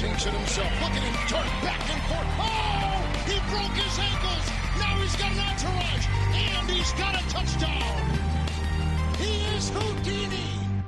takes it himself. Look at him turn back and forth. Oh, he broke his ankles. Now he's got an entourage, and he's got a touchdown. He is Houdini.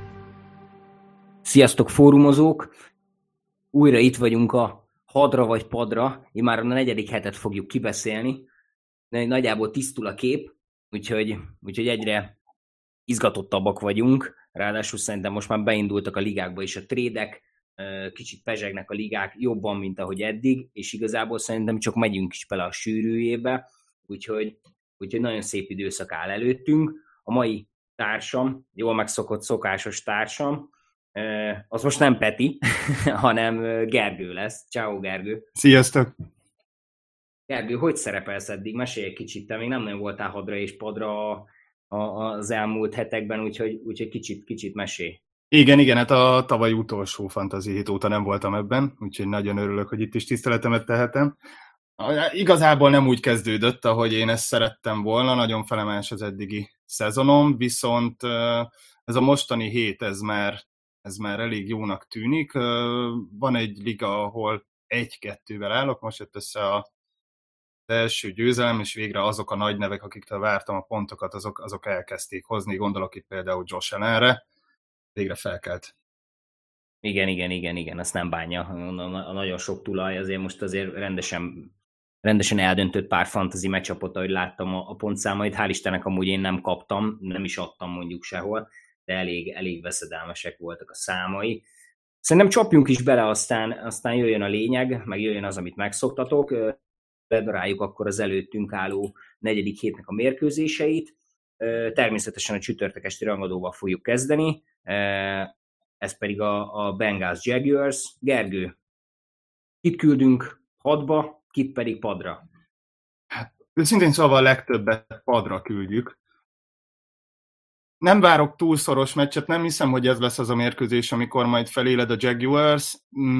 Sziasztok, fórumozók! Újra itt vagyunk a hadra vagy padra. Már a 4. hetet fogjuk kibeszélni. Nagyjából tisztul a kép, úgyhogy egyre izgatottabbak vagyunk. Ráadásul szerintem most már beindultak a ligákba is a trédek, kicsit pezsegnek a ligák jobban, mint ahogy eddig, és igazából szerintem csak megyünk is bele a sűrűjébe, úgyhogy nagyon szép időszak áll előttünk. A mai társam, jól megszokott szokásos társam, az most nem Peti, hanem Gergő lesz. Ciao, Gergő! Sziasztok! Gergő, hogy szerepelsz eddig? Mesélj egy kicsit, te még nem nagyon voltál hadra és padra az elmúlt hetekben, úgyhogy kicsit mesélj. Igen, hát a tavaly utolsó fantasy hét óta nem voltam ebben, úgyhogy nagyon örülök, hogy itt is tiszteletemet tehetem. Igazából nem úgy kezdődött, ahogy én ezt szerettem volna, nagyon felemás az eddigi szezonom, viszont ez a mostani hét, ez már elég jónak tűnik. Van egy liga, ahol 1-2-vel állok, most jött össze az első győzelem, és végre azok a nagy nevek, akiktől vártam a pontokat, azok elkezdték hozni, gondolok itt például Josh Allenre, végre felkelt. Igen, azt nem bánja. A nagyon sok tulaj, azért most rendesen eldöntött pár fantasy meccsapot, ahogy láttam a pontszámait. Hál' Istennek amúgy én nem kaptam, nem is adtam mondjuk sehol, de elég veszedelmesek voltak a számai. Szerintem csapjunk is bele, aztán jöjjön a lényeg, meg jöjjön az, amit megszoktatok. Bedaráljuk akkor az előttünk álló 4. hétnek a mérkőzéseit. Természetesen a csütörtök esti rangadóval fogjuk kezdeni. Ez pedig a Bengals Jaguars. Gergő, kit küldünk hadba, kit pedig padra? Hát, őszintén szóval a legtöbbet padra küldjük. Nem várok túl szoros meccset, nem hiszem, hogy ez lesz az a mérkőzés, amikor majd feléled a Jaguars.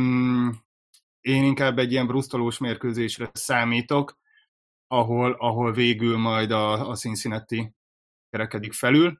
Én inkább egy ilyen brusztolós mérkőzésre számítok, ahol végül majd a Cincinnati kerekedik felül.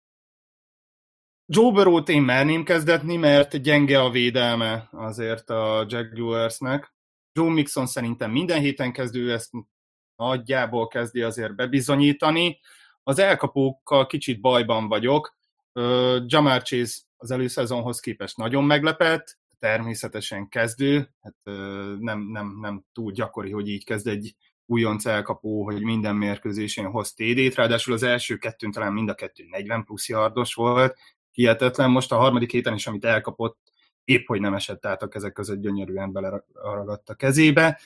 Joe Burrow-t én merném kezdetni, mert gyenge a védelme azért a Jaguarsnek. Joe Mixon szerintem minden héten kezdő, ezt nagyjából kezdi azért bebizonyítani. Az elkapókkal kicsit bajban vagyok. Ja'Marr Chase az előszezonhoz képest nagyon meglepett, természetesen kezdő, hát nem túl gyakori, hogy így kezd egy újonc elkapó, hogy minden mérkőzésén hoz TD-t, ráadásul az első kettőn talán mind a kettő 40 plusz yardos volt, hihetetlen, most a 3. héten is, amit elkapott, épp hogy nem esett át a kezek között, gyönyörűen beleragadt a kezébe.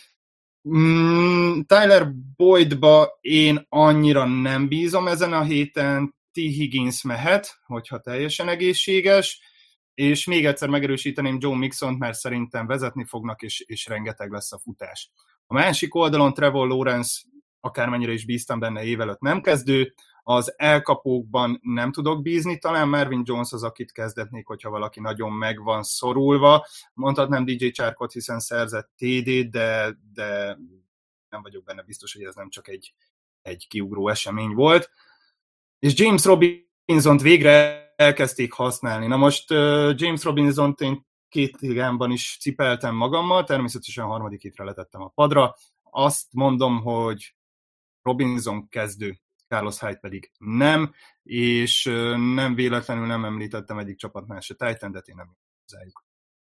Tyler Boydba én annyira nem bízom ezen a héten, T. Higgins mehet, hogyha teljesen egészséges, és még egyszer megerősíteném Joe Mixont, mert szerintem vezetni fognak, és rengeteg lesz a futás. A másik oldalon Trevor Lawrence, akármennyire is bíztam benne évelőtt nem kezdő, az elkapókban nem tudok bízni, talán Marvin Jones az, akit kezdetnék, hogyha valaki nagyon meg van szorulva. Mondhatnám DJ Charkot, hiszen szerzett TD-t, de nem vagyok benne biztos, hogy ez nem csak egy kiugró esemény volt. És James Robinsont végre elkezdték használni. Na most James Robinsont én 2 ligámban is cipeltem magammal, természetesen a 3. hétre letettem a padra. Azt mondom, hogy Robinson kezdő, Carlos Hyde pedig nem, és nem véletlenül nem említettem egyik csapatnál se Titan-et, én nem hozzájuk.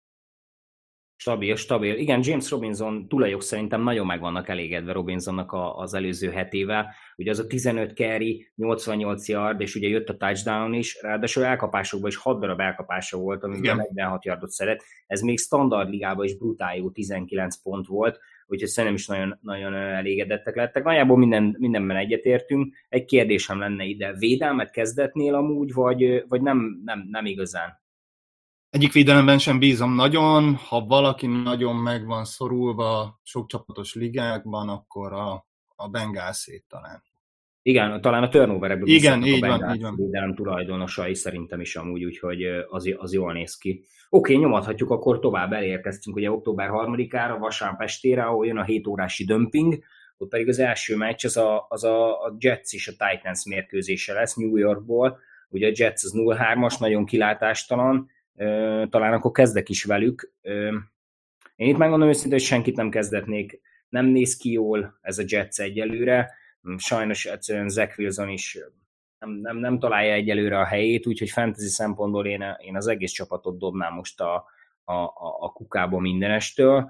Stabil. Igen, James Robinson tulajok szerintem nagyon meg vannak elégedve Robinsonnak az előző hetével. Ugye az a 15 carry, 88 yard, és ugye jött a touchdown is, ráadásul elkapásokban is 6 darab elkapása volt, amiben 46 yardot szeret. Ez még standard ligában is brutál jó 19 pont volt, úgyhogy szerintem is nagyon, nagyon elégedettek lettek. Nagyjából mindenben egyetértünk. Egy kérdésem lenne ide, védelmet kezdetnél amúgy, vagy nem igazán? Egyik védelemben sem bízom nagyon, ha valaki nagyon meg van szorulva sok csapatos ligákban, akkor a Bengalsét talán. Igen, talán a turnoverekből bízhatnak így a Bengals védelem tulajdonosai szerintem is amúgy, úgyhogy az jól néz ki. Oké, nyomadhatjuk, akkor tovább elérkeztünk ugye október 3-ára, vasárnap estére, ahol jön a 7 órási dömping, ott pedig az első meccs az a Jets és a Titans mérkőzése lesz New Yorkból, ugye a Jets az 0-3-as, nagyon kilátástalan, talán akkor kezdek is velük. Én itt megmondom őszintén, hogy senkit nem kezdetnék, nem néz ki jól ez a Jets egyelőre, sajnos egyszerűen Zach Wilson is nem találja egyelőre a helyét, úgyhogy fantasy szempontból én az egész csapatot dobnám most a kukába mindenestől.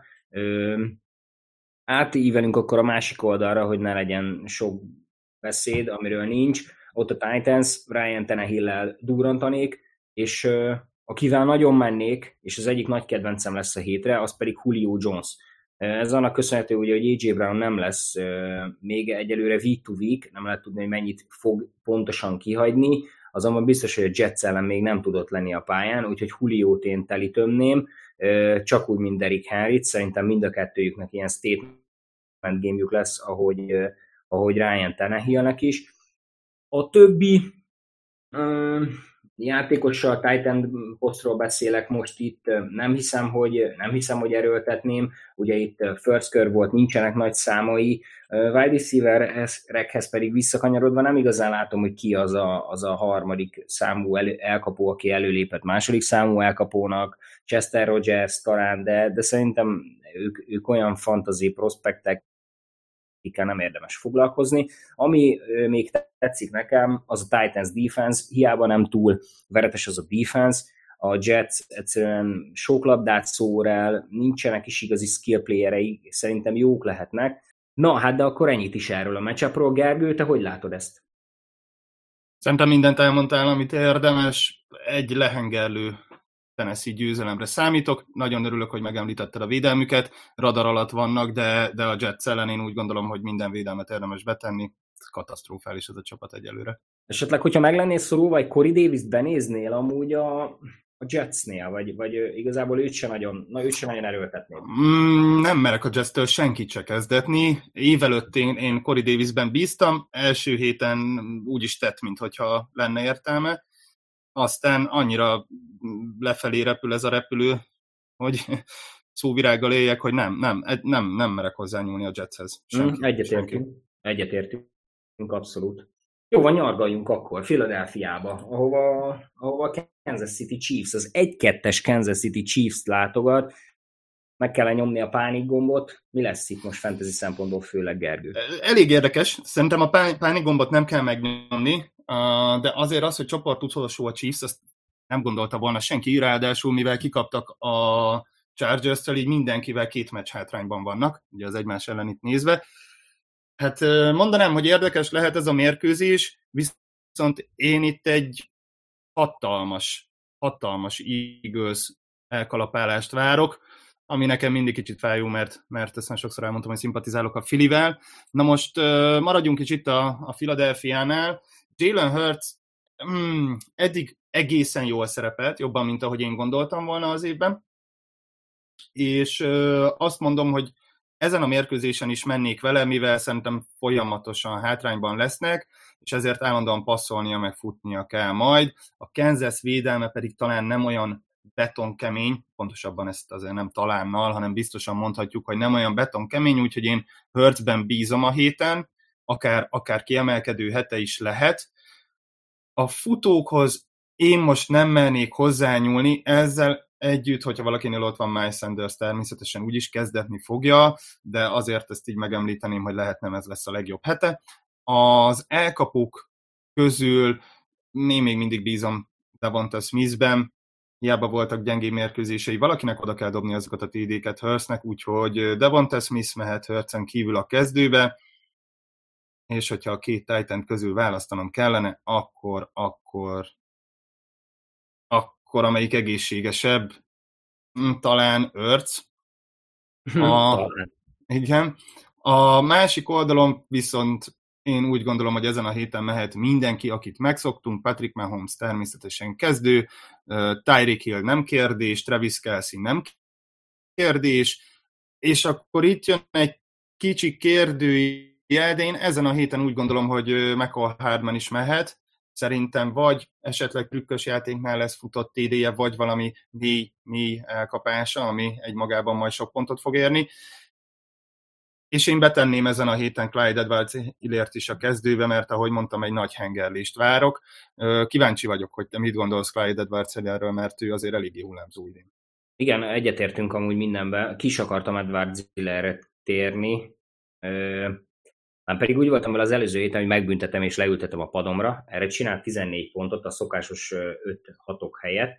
Átívelünk akkor a másik oldalra, hogy ne legyen sok beszéd, amiről nincs. Ott a Titans, Ryan Tannehill-lel durrantanék, és akivel nagyon mennék, és az egyik nagy kedvencem lesz a hétre, az pedig Julio Jones. Ez annak köszönhető, hogy AJ Brown nem lesz még egyelőre week to week, nem lehet tudni, hogy mennyit fog pontosan kihagyni, azonban biztos, hogy a Jets ellen még nem tudott lenni a pályán, úgyhogy Juliót én telítömném, csak úgy, mint Derrick Henryt, szerintem mind a kettőjüknek ilyen statement game-jük lesz, ahogy Ryan Tannehillnek is. A többi játékossal Titan posztról beszélek most itt, nem hiszem, hogy erőltetném, ugye itt first kör volt, nincsenek nagy számai, wide receiverekhez pedig visszakanyarodva nem igazán látom, hogy ki az a harmadik számú elkapó, aki előlépett második számú elkapónak, Chester Rogers talán, de szerintem ők olyan fantasy prospektek, akikkel nem érdemes foglalkozni. Ami még tetszik nekem, az a Titans defense, hiába nem túl veretes az a defense, a Jets egyszerűen sok labdát szór el, nincsenek is igazi skill playerei, szerintem jók lehetnek. Na, hát de akkor ennyit is erről a matchupról. Gergő, te hogy látod ezt? Szerintem mindent elmondtál, amit érdemes. Egy lehengerlő Tennessee győzelemre számítok. Nagyon örülök, hogy megemlítetted a védelmüket. Radar alatt vannak, de a Jets ellen én úgy gondolom, hogy minden védelmet érdemes betenni. Katasztrofális ez a csapat egyelőre. Esetleg, hogyha meg lennél szorulva, vagy Corey Davis-t benéznél amúgy a Jetsnél, vagy igazából őt se nagyon erőltetnél? Nem merek a Jetstől senkit se kezdetni. Évelőtt én Corey Davisben bíztam, első héten úgy is tett, mintha lenne értelme. Aztán annyira lefelé repül ez a repülő, hogy szóvirággal éljek, hogy nem merek hozzányúlni a Jetshez. Egyetértünk, abszolút. Jó, van, nyargaljunk akkor Philadelphiába, ahova a Kansas City Chiefs, az 1-2-es Kansas City Chiefs látogat, meg kell nyomni a pánikgombot. Mi lesz itt most fantasy szempontból, főleg Gergő? Elég érdekes, szerintem a pánikgombot nem kell megnyomni, de azért az, hogy csoportutolsó a Chiefs, azt nem gondolta volna senki, ráadásul mivel kikaptak a Chargers-től, így mindenkivel 2 meccs hátrányban vannak, ugye az egymás ellen itt nézve. Hát mondanám, hogy érdekes lehet ez a mérkőzés, viszont én itt egy hatalmas Eagles elkalapálást várok, ami nekem mindig kicsit fájó, mert ezt már sokszor elmondtam, hogy szimpatizálok a Phillyvel. Na most maradjunk is itt a Philadelphiánál. Jalen Hurts eddig egészen jól szerepelt, jobban, mint ahogy én gondoltam volna az évben. És azt mondom, hogy ezen a mérkőzésen is mennék vele, mivel szerintem folyamatosan hátrányban lesznek, és ezért állandóan passzolnia, meg futnia kell majd. A Kansas védelme pedig talán nem olyan betonkemény, pontosabban ezt azért nem talánnal, hanem biztosan mondhatjuk, hogy nem olyan betonkemény, úgyhogy én Hurtsben bízom a héten, akár kiemelkedő hete is lehet. A futókhoz én most nem mernék hozzányúlni, ezzel együtt, hogyha valakinél ott van Miles Sanders, természetesen úgyis kezdetni fogja, de azért ezt így megemlíteném, hogy lehet nem ez lesz a legjobb hete. Az elkapók közül én még mindig bízom Devonta Smithben, hiába voltak gyengébb mérkőzései, valakinek oda kell dobni azokat a TD-ket Hurtsnek, úgyhogy Devonta Smith mehet Hurtsen kívül a kezdőbe, és hogyha a 2 Titan közül választanom kellene, akkor amelyik egészségesebb, talán Hurts. Igen. A másik oldalon viszont én úgy gondolom, hogy ezen a héten mehet mindenki, akit megszoktunk. Patrick Mahomes természetesen kezdő, Tyreek Hill nem kérdés, Travis Kelce nem kérdés, és akkor itt jön egy kicsi kérdőjel, de én ezen a héten úgy gondolom, hogy Mecole Hardman is mehet. Szerintem vagy esetleg trükkös játéknál lesz futott TD-je, vagy valami mély elkapása, ami egymagában majd sok pontot fog érni. És én betenném ezen a héten Clyde Edwards-Hilairt is a kezdőbe, mert ahogy mondtam, egy nagy hengerlést várok. Kíváncsi vagyok, hogy te mit gondolsz Clyde Edwards-Hilairről, mert ő azért eléggé hullámzó idén. Igen, egyetértünk amúgy mindenben. Ki is akartam Edward Zillerre térni. Már pedig úgy voltam vele az előző héten, hogy megbüntetem és leültetem a padomra. Erre csinált 14 pontot a szokásos 5-6 helyett.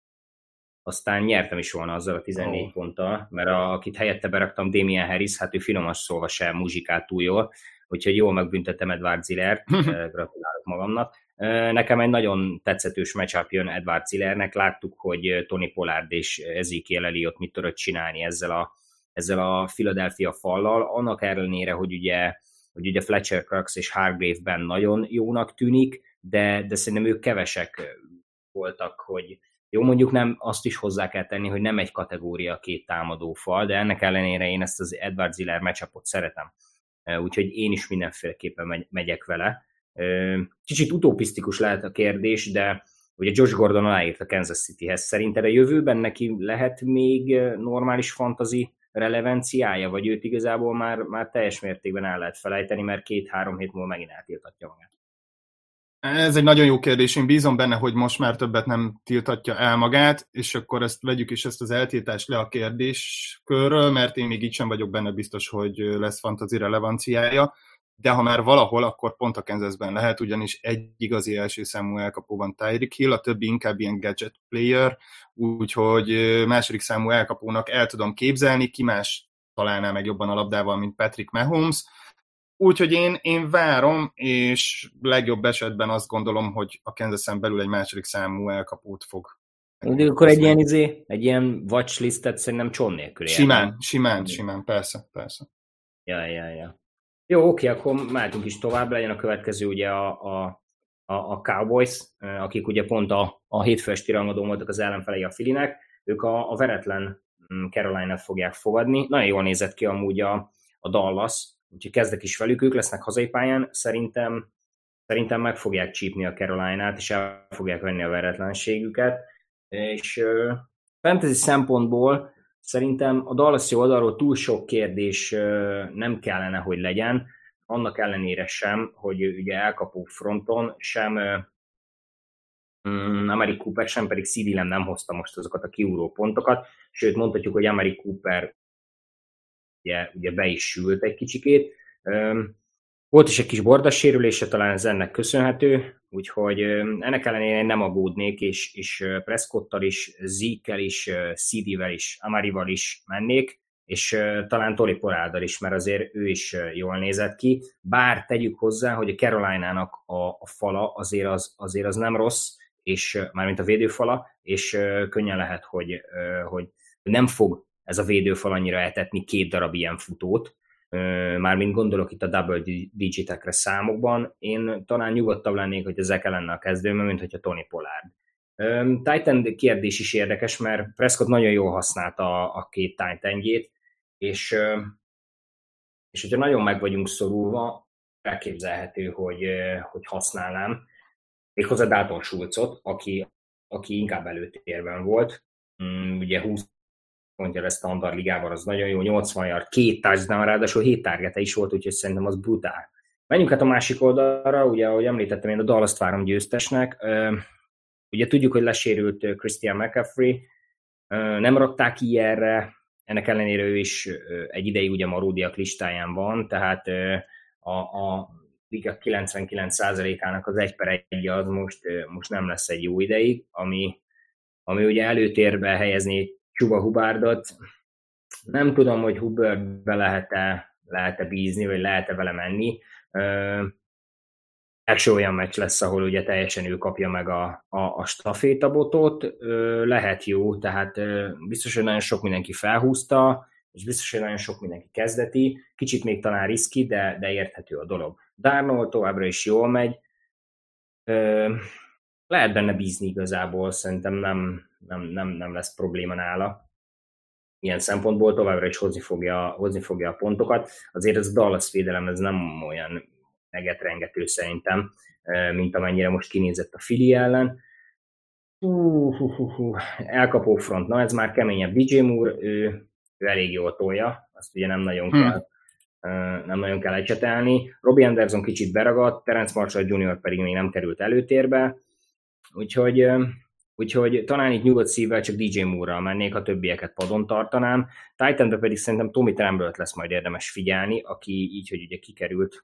Aztán nyertem is volna azzal a 14 ponttal, mert akit helyette beraktam, Damien Harris, hát ő finoman szólva sem muzsikált túl jól, úgyhogy jól megbüntettem Edward Zillert, gratulálok magamnak. Nekem egy nagyon tetszetős matchup jön Edward Zillernek, láttuk, hogy Tony Pollard és Ezekiel Elliott mit tudott csinálni ezzel a Philadelphia fallal, annak ellenére, hogy ugye Fletcher Cox és Hargrave-ben nagyon jónak tűnik, de szerintem ők kevesek voltak, hogy jó, mondjuk nem, azt is hozzá kell tenni, hogy nem egy kategória két támadó fal, de ennek ellenére én ezt az Edward Ziller matchupot szeretem. Úgyhogy én is mindenféleképpen megyek vele. Kicsit utopisztikus lehet a kérdés, de ugye Josh Gordon aláírt a Kansas Cityhez. Szerinted a jövőben neki lehet még normális fantasy relevanciája, vagy őt igazából már teljes mértékben el lehet felejteni, mert 2-3 hét múlva megint eltiltatja magát? Ez egy nagyon jó kérdés. Én bízom benne, hogy most már többet nem tiltatja el magát, és akkor vegyük is ezt az eltiltást le a kérdéskörről, mert én még így sem vagyok benne biztos, hogy lesz fantasy relevanciája, de ha már valahol, akkor pont a Kansasben lehet, ugyanis egy igazi első számú elkapó van Tyreek Hill, a többi inkább ilyen gadget player, úgyhogy második számú elkapónak el tudom képzelni, ki más találná meg jobban a labdával, mint Patrick Mahomes. Úgyhogy én várom, és legjobb esetben azt gondolom, hogy a Kansasen belül egy második számú elkapót fog. De akkor egy ilyen watchlistet szerintem John nélkül Simán, persze. Ja. Jó, oké, akkor mehetünk is tovább, legyen a következő ugye a Cowboys, akik ugye pont a hétfő esti rangadón voltak az ellenfelei a Phillynek, ők a veretlen Caroline-t fogják fogadni. Nagyon jól nézett ki amúgy a Dallas, úgyhogy kezdek is velük, ők lesznek hazai pályán, szerintem meg fogják csípni a Caroline-t, és el fogják venni a veretlenségüket, és fantasy szempontból szerintem a Dallas oldalról túl sok kérdés nem kellene, hogy legyen, annak ellenére sem, hogy ugye elkapó fronton sem Amari Cooper, sem pedig CeeDee Lamb nem hozta most azokat a kiugró pontokat, sőt mondhatjuk, hogy Amari Cooper ugye be is sült egy kicsikét. Volt is egy kis bordassérülése, talán ez ennek köszönhető, úgyhogy ennek ellenére nem aggódnék, és Prescottal is, Zeke-kel is, CD-vel is, Amarival is mennék, és talán Tony Pollarddal is, mert azért ő is jól nézett ki. Bár tegyük hozzá, hogy a Carolina-nak a fala azért az nem rossz, és mármint a védőfala, és könnyen lehet, hogy nem fog ez a védőfal annyira eltetni 2 darab ilyen futót, mármint gondolok itt a double digitekre számokban, én talán nyugodtabb lennék, hogy ezekkel lenne a kezdőm, mint hogyha Tony Pollard. Titan kérdés is érdekes, mert Prescott nagyon jól használta a 2 Titanjét, és hogyha nagyon meg vagyunk szorulva, elképzelhető, hogy használnám méghozzá Dalton Schultzot, aki inkább előtérben volt, ugye 20 pontja lesz standard ligában, az nagyon jó, 80 yard, 2 touchdown, ráadásul 7 targete is volt, úgyhogy szerintem az brutál. Menjünk hát a másik oldalra, ugye, ahogy említettem, én a Dallas-t várom győztesnek. Ugye tudjuk, hogy lesérült Christian McCaffrey, nem rakták ki erre, ennek ellenére ő is egy ideig ugye maródiak listáján van, tehát a liga 99%-ának az 1/1 az most nem lesz egy jó ideig, ami ugye előtérbe helyezni Chuba Hubbardot. Nem tudom, hogy Hubbardbe lehet-e bízni, vagy lehet-e vele menni. Első olyan meccs lesz, ahol ugye teljesen ő kapja meg a stafétabotot. Lehet jó, tehát biztos, hogy nagyon sok mindenki felhúzta, és biztos, hogy nagyon sok mindenki kezdeti. Kicsit még talán riszki, de érthető a dolog. Darnold továbbra is jól megy. Lehet benne bízni igazából, szerintem nem lesz probléma nála. Ilyen szempontból továbbra is hozni fogja a pontokat. Azért ez a Dallas védelem ez nem olyan negetrengető szerintem, mint amennyire most kinézett a Philly ellen. Elkapó front, na ez már keményebb. DJ Moore, ő elég jól tolja, azt ugye nem nagyon kell ecsetelni. Robbie Anderson kicsit beragadt, Terence Marshall Jr. pedig még nem került előtérbe, úgyhogy Úgyhogy talán itt nyugodt szívvel csak DJ Moore-ral mennék, a többieket padon tartanám. Titanbe pedig szerintem Tommy Tremble-t lesz majd érdemes figyelni, aki így, hogy ugye kikerült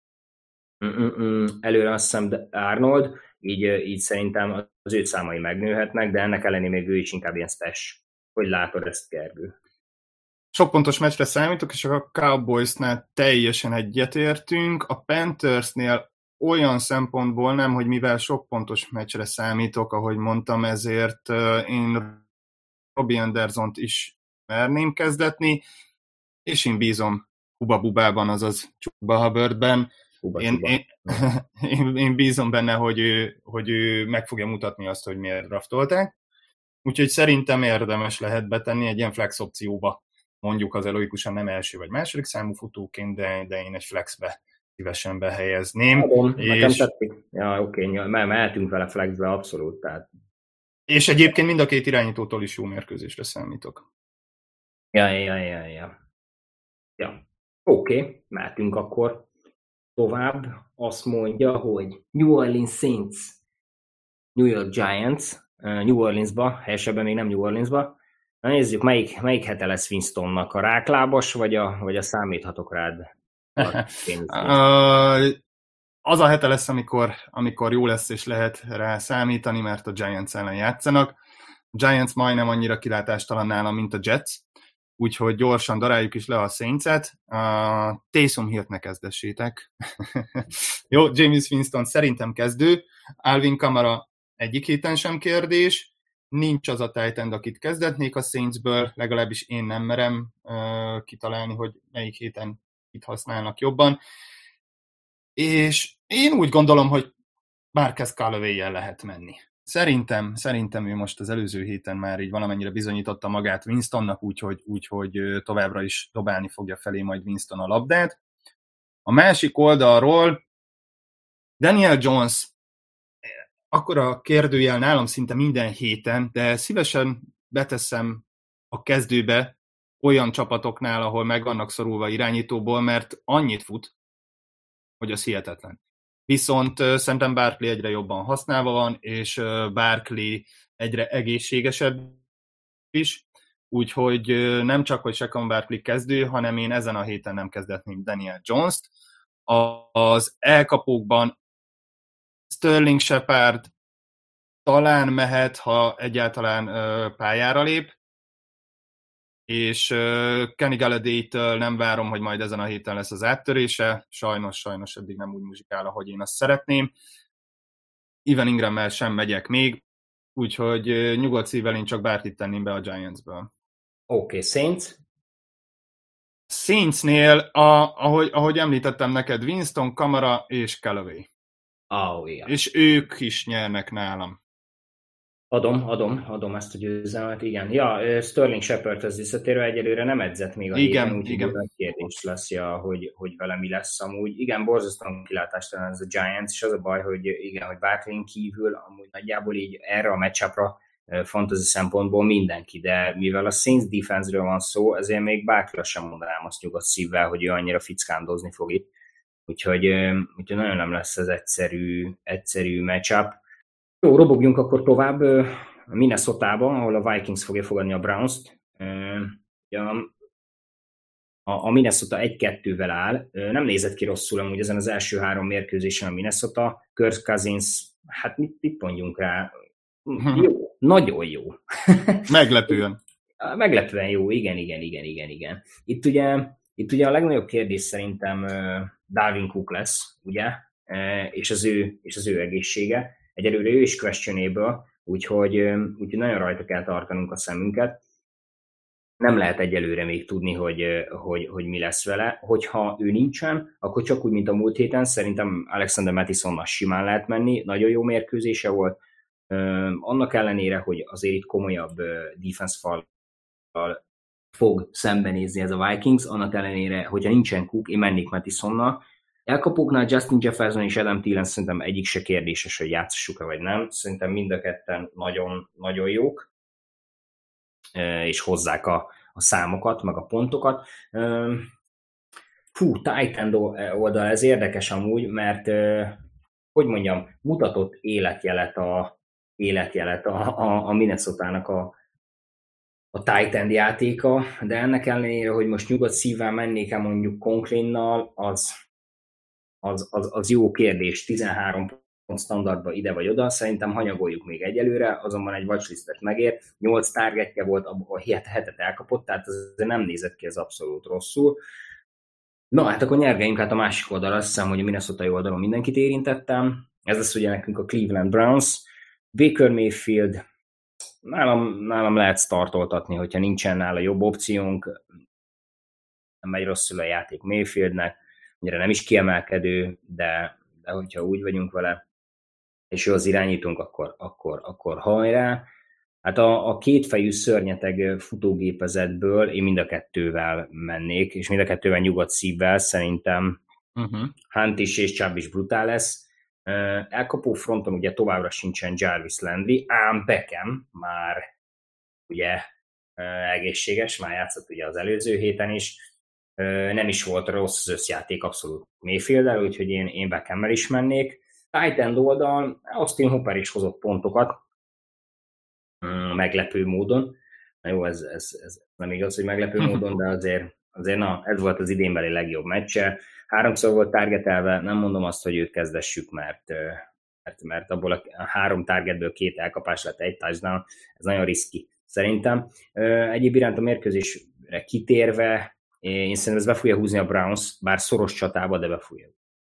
előre azt hiszem Arnold, így szerintem az ő számai megnőhetnek, de ennek ellenére még ő is inkább ilyen stash. Hogy látod ezt, Gergő? Sok pontos meccsre számítok, és a Cowboysnál teljesen egyetértünk. A Panthersnél olyan szempontból nem, hogy mivel sok pontos meccsre számítok, ahogy mondtam, ezért én Robbie Andersont is merném kezdetni, és én bízom Huba Bubában, azaz Chuba Hubbardben. Én bízom benne, hogy ő meg fogja mutatni azt, hogy miért draftolták. Úgyhogy szerintem érdemes lehet betenni egy ilyen flex opcióba. Mondjuk az logikusan nem első vagy második számú futóként, de én egy flexbe szívesen behelyezném. Nekem tetszik. Ja, oké, mehetünk vele flexbe, abszolút. Tehát. És egyébként mind a két irányítótól is jó mérkőzésre számítok. Ja. Oké, mehetünk akkor tovább. Azt mondja, hogy New Orleans Saints, New York Giants, New Orleansba, helyesebben még nem New Orleansba. Na nézzük, melyik hete lesz Winstonnak, a ráklábas, vagy a számíthatok rád? Az a hete lesz, amikor jó lesz, és lehet rá számítani, mert a Giants ellen játszanak. A Giants majdnem annyira kilátástalan nálam, mint a Jets, úgyhogy gyorsan daráljuk is le a Saints-et. Taysom Hillt ne kezdessétek. Jó, Jameis Winston szerintem kezdő, Alvin Kamara egyik héten sem kérdés, nincs az a tight end, akit kezdetnék a Saintsből, legalábbis én nem merem kitalálni, hogy melyik héten itt használnak jobban. És én úgy gondolom, hogy Marquez Callaway-jel lehet menni. Szerintem ő most az előző héten már így valamennyire bizonyította magát Winstonnak, úgyhogy továbbra is dobálni fogja felé majd Winston a labdát. A másik oldalról Daniel Jones, akkora kérdőjel nálam szinte minden héten, de szívesen beteszem a kezdőbe olyan csapatoknál, ahol meg vannak szorulva irányítóból, mert annyit fut, hogy az hihetetlen. Viszont szerintem Barkley egyre jobban használva van, és Barkley egyre egészségesebb is, úgyhogy nem csak, hogy Saquon Barkley kezdő, hanem én ezen a héten nem kezdetném Daniel Jones-t. Az elkapókban Sterling Shepard talán mehet, ha egyáltalán pályára lép, és Kenny Galladay-től nem várom, hogy majd ezen a héten lesz az áttörése. Sajnos eddig nem úgy muzsikál, ahogy én azt szeretném. Evan Ingrammel sem megyek még, úgyhogy nyugodt szívvel én csak Barkleyt tenném be a Giantsből. Oké, Saints? Saintsnél, ahogy említettem neked, Winston, Kamara és Callaway. Igen. És ők is nyernek nálam. Adom ezt a győzelmet, igen. Ja, Sterling Shepardhez visszatérve egyelőre nem edzett még a héten, úgyhogy egy kérdés lesz, hogy vele mi lesz amúgy. Igen, borzasztóan kilátástalan ez a Giants, és az a baj, hogy igen, hogy Barkleyn kívül amúgy nagyjából így erre a matchupra fantasy szempontból mindenki, de mivel a Saints defense-ről van szó, ezért még Barkleyra sem mondanám azt nyugodt szívvel, hogy ő annyira fickándozni fog itt. Úgyhogy nagyon nem lesz ez egyszerű matchup. Jó, robogjunk akkor tovább Minnesotába, ahol a Vikings fogja fogadni a Browns-t. A Minnesota 1-2-vel áll. Nem nézett ki rosszul amúgy ezen az első 3 mérkőzésen a Minnesota. Kirk Cousins, hát mit mondjunk rá? Jó, nagyon jó. Meglepően. Meglepően jó, igen. Itt ugye a legnagyobb kérdés szerintem Dalvin Cook lesz, ugye? És az ő egészsége. Egyelőre ő is questionable, úgyhogy nagyon rajta kell tartanunk a szemünket. Nem lehet egyelőre még tudni, hogy mi lesz vele. Hogyha ő nincsen, akkor csak úgy, mint a múlt héten, szerintem Alexander Mattisonnal simán lehet menni. Nagyon jó mérkőzése volt. Annak ellenére, hogy azért itt komolyabb defense fallal fog szembenézni ez a Vikings, annak ellenére, hogyha nincsen Cook, én mennék Mattisonnal. Elkapóknál Justin Jefferson és Adam Thielen szerintem egyik se kérdéses, hogy játszassuk-e vagy nem. Szerintem mind a ketten nagyon, nagyon jók, és hozzák a számokat, meg a pontokat. Titan oldal, ez érdekes amúgy, mert hogy mondjam, mutatott életjelet életjelet a Minnesotának a tight end játéka, de ennek ellenére, hogy most nyugodt szívvel mennék el mondjuk Conklin-nal, az jó kérdés, 13 pont standardba ide vagy oda, szerintem hanyagoljuk még egyelőre, azonban egy watchlistet megér, 8 targetje volt, a hetet elkapott, tehát azért nem nézett ki ez abszolút rosszul. Na, hát akkor nyergeljünk át a másik oldalra, azt hiszem, hogy a Minnesota oldalon mindenkit érintettem, ez lesz ugye nekünk a Cleveland Browns, Baker Mayfield, nálam lehet startoltatni, hogyha nincsen nála jobb opciónk, nem megy rosszul a játék Mayfieldnek, ugye nem is kiemelkedő, de hogyha úgy vagyunk vele, és jó az irányítunk, akkor hajrá. Hát a kétfejű szörnyeteg futógépezetből én mind a kettővel mennék, és mind a kettővel nyugodt szívvel, szerintem Hunt is és Chubb is brutál lesz. Elkapó fronton ugye továbbra sincsen Jarvis Landry, ám Beckham már ugye egészséges, már játszott ugye az előző héten is, nem is volt rossz az összjáték abszolút Mayfield-el, úgyhogy én Beckham-mel is mennék. Tight end oldal, Austin Hooper is hozott pontokat, meglepő módon. Na jó, ez nem igaz, hogy meglepő módon, de azért na, ez volt az idénbeli legjobb meccse. 3-szor volt targetelve, nem mondom azt, hogy őt kezdessük, mert abból a 3 targetből 2 elkapás lett, 1 touchdown, ez nagyon riszki szerintem. Egyéb iránt a mérkőzésre kitérve, én szerintem ez be fogja húzni a Browns, bár szoros csatába, de be fogja.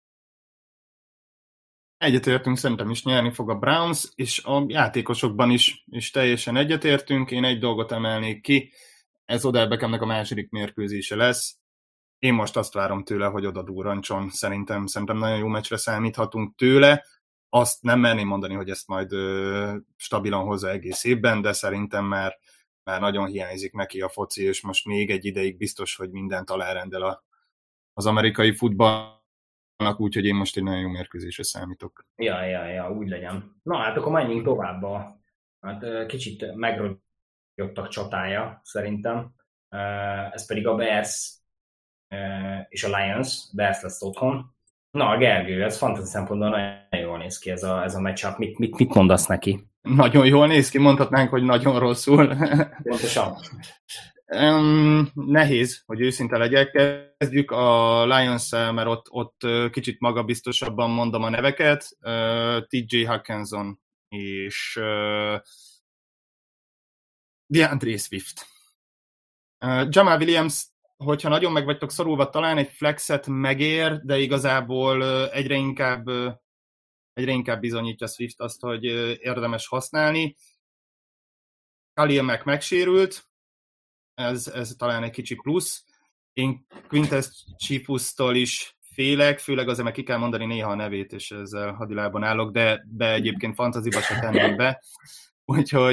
Egyetértünk, szerintem is nyerni fog a Browns, és a játékosokban is teljesen egyetértünk. Én egy dolgot emelnék ki, ez Odell Beckhamnek a második mérkőzése lesz. Én most azt várom tőle, hogy oda durrancson. Szerintem nagyon jó meccsre számíthatunk tőle. Azt nem merném mondani, hogy ezt majd stabilan hozza egész évben, de szerintem már nagyon hiányzik neki a foci, és most még egy ideig biztos, hogy mindent alárendel az amerikai futballnak, úgyhogy én most egy nagyon jó mérkőzésre számítok. Ja, úgy legyen. Na hát akkor menjünk tovább. Hát kicsit megrogyottak csatája szerintem. Ez pedig a Bears és a Lions. Bears lesz otthon. Na, Gergő, ez fantasy szempontból nagyon jól néz ki ez a matchup. Mit mondasz neki? Nagyon jól néz ki, mondhatnánk, hogy nagyon rosszul. Pontosan. Nehéz, hogy őszinte legyek. Kezdjük a Lions-szel, mert ott kicsit magabiztosabban mondom a neveket. TJ Hawkinson és DeAndre Swift. Jamal Williams, hogyha nagyon meg vagytok szorulva, talán egy flexet megér, de igazából egyre inkább bizonyítja Swift azt, hogy érdemes használni. Khalil Mack megsérült, ez talán egy kicsi plusz. Én Quintez Cephus-tól is félek, főleg azért, mert ki kell mondani néha a nevét, és ezzel hadilában állok, de egyébként fantaziba se tenném be. Úgyhogy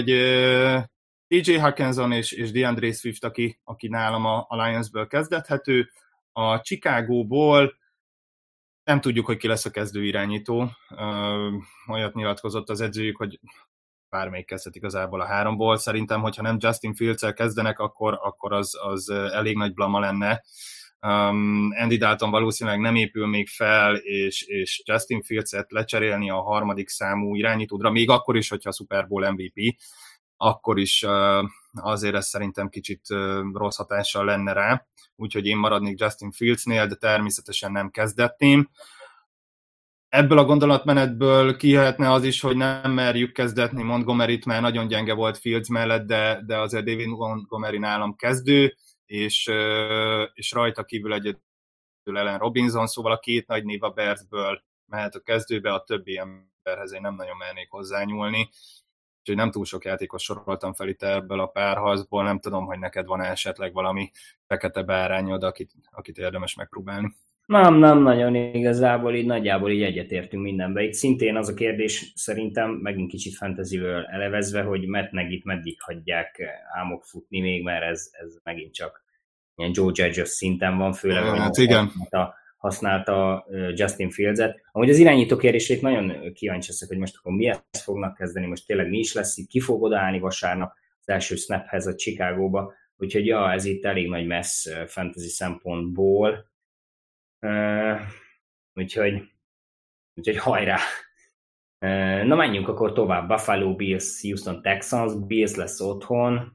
TJ Hawkinson és DeAndre Swift, aki nálam a Lionsből kezdethető. A Chicagóból nem tudjuk, hogy ki lesz a kezdő irányító. Olyat nyilatkozott az edzőjük, hogy bármelyik kezdhet igazából a 3-ból. Szerintem, hogyha nem Justin Fields-el kezdenek, akkor az elég nagy blama lenne. Andy Dalton valószínűleg nem épül még fel, és Justin Fields-et lecserélni a 3. számú irányítódra, még akkor is, hogyha a Super Bowl MVP, akkor is azért ez szerintem kicsit rossz hatással lenne rá. Úgyhogy én maradnék Justin Fieldsnél, de természetesen nem kezdetném. Ebből a gondolatmenetből kijöhetne az is, hogy nem merjük kezdetni Montgomeryt, mert nagyon gyenge volt Fields mellett, de azért David Montgomery nálam kezdő, és rajta kívül egyedül Allen Robinson, szóval a 2 nagy név a Bearsből mehet a kezdőbe, a többi emberhez én nem nagyon mernék hozzányúlni. Úgyhogy nem túl sok játékos soroltam fel itt ebből a párharcból, nem tudom, hogy neked van esetleg valami fekete bárányod, akit érdemes megpróbálni. Nem nagyon igazából, nagyjából így egyetértünk mindenbe. Itt szintén az a kérdés szerintem, megint kicsit fantasyből elevezve, hogy Matt Nagy-it meddig hagyják álmok futni még, mert ez megint csak ilyen Joe Judge-os szinten van, főleg, hogy használta Justin Fields-et. Amúgy az irányító kérdését nagyon kíváncsi leszek, hogy most akkor miért fognak kezdeni, most tényleg mi is lesz itt, ki fog odaállni vasárnap az első snaphez a Chicagóba, úgyhogy ez itt elég nagy messz fantasy szempontból. Úgyhogy hajrá! Na menjünk akkor tovább. Buffalo Bills, Houston Texans, Bills lesz otthon.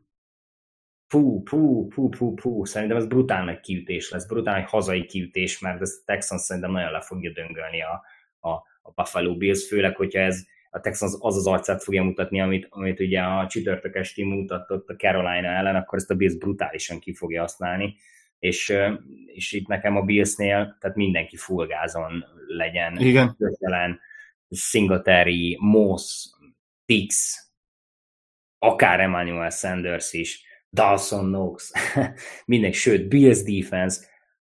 Szerintem ez brutál nagy kiütés lesz, brutál nagy hazai kiütés, mert ez a Texans szerintem nagyon le fogja döngölni a Buffalo Bills, főleg, hogyha ez a Texans az arcát fogja mutatni, amit ugye a csütörtök esti mutatott a Carolina ellen, akkor ezt a Bills brutálisan ki fogja használni, és itt nekem a Billsnél, tehát mindenki full gázon legyen. Igen. Köszelen, Singletary, Moss, Dix, akár Emmanuel Sanders is, Dawson Knox, mindenki, sőt, Bills defense,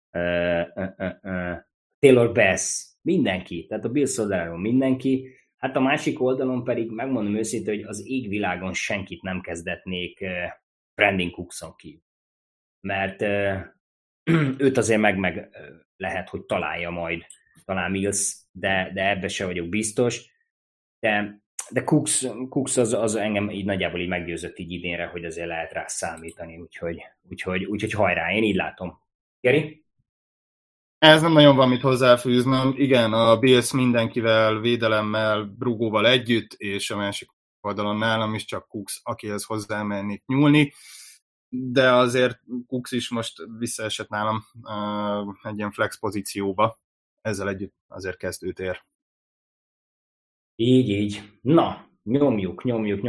Taylor Bass, mindenki, tehát a Bills oldaláról mindenki, hát a másik oldalon pedig megmondom őszintén, hogy az égvilágon senkit nem kezdetnék Brandon Cookson kívül, mert őt azért meg lehet, hogy találja majd, talán Mills, de ebbe se vagyok biztos, de Cooks az engem így nagyjából így meggyőzött így idénre, hogy azért lehet rá számítani, úgyhogy hajrá, én így látom. Geri? Ez nem nagyon van mit hozzáfűznöm. Igen, a Bills mindenkivel, védelemmel, Brugóval együtt, és a másik oldalon nálam is csak Cooks, akihez hozzámennék nyúlni, de azért Cooks is most visszaesett nálam egy ilyen flex pozícióba, ezzel együtt azért kezdőt ér. Így. Na, nyomjuk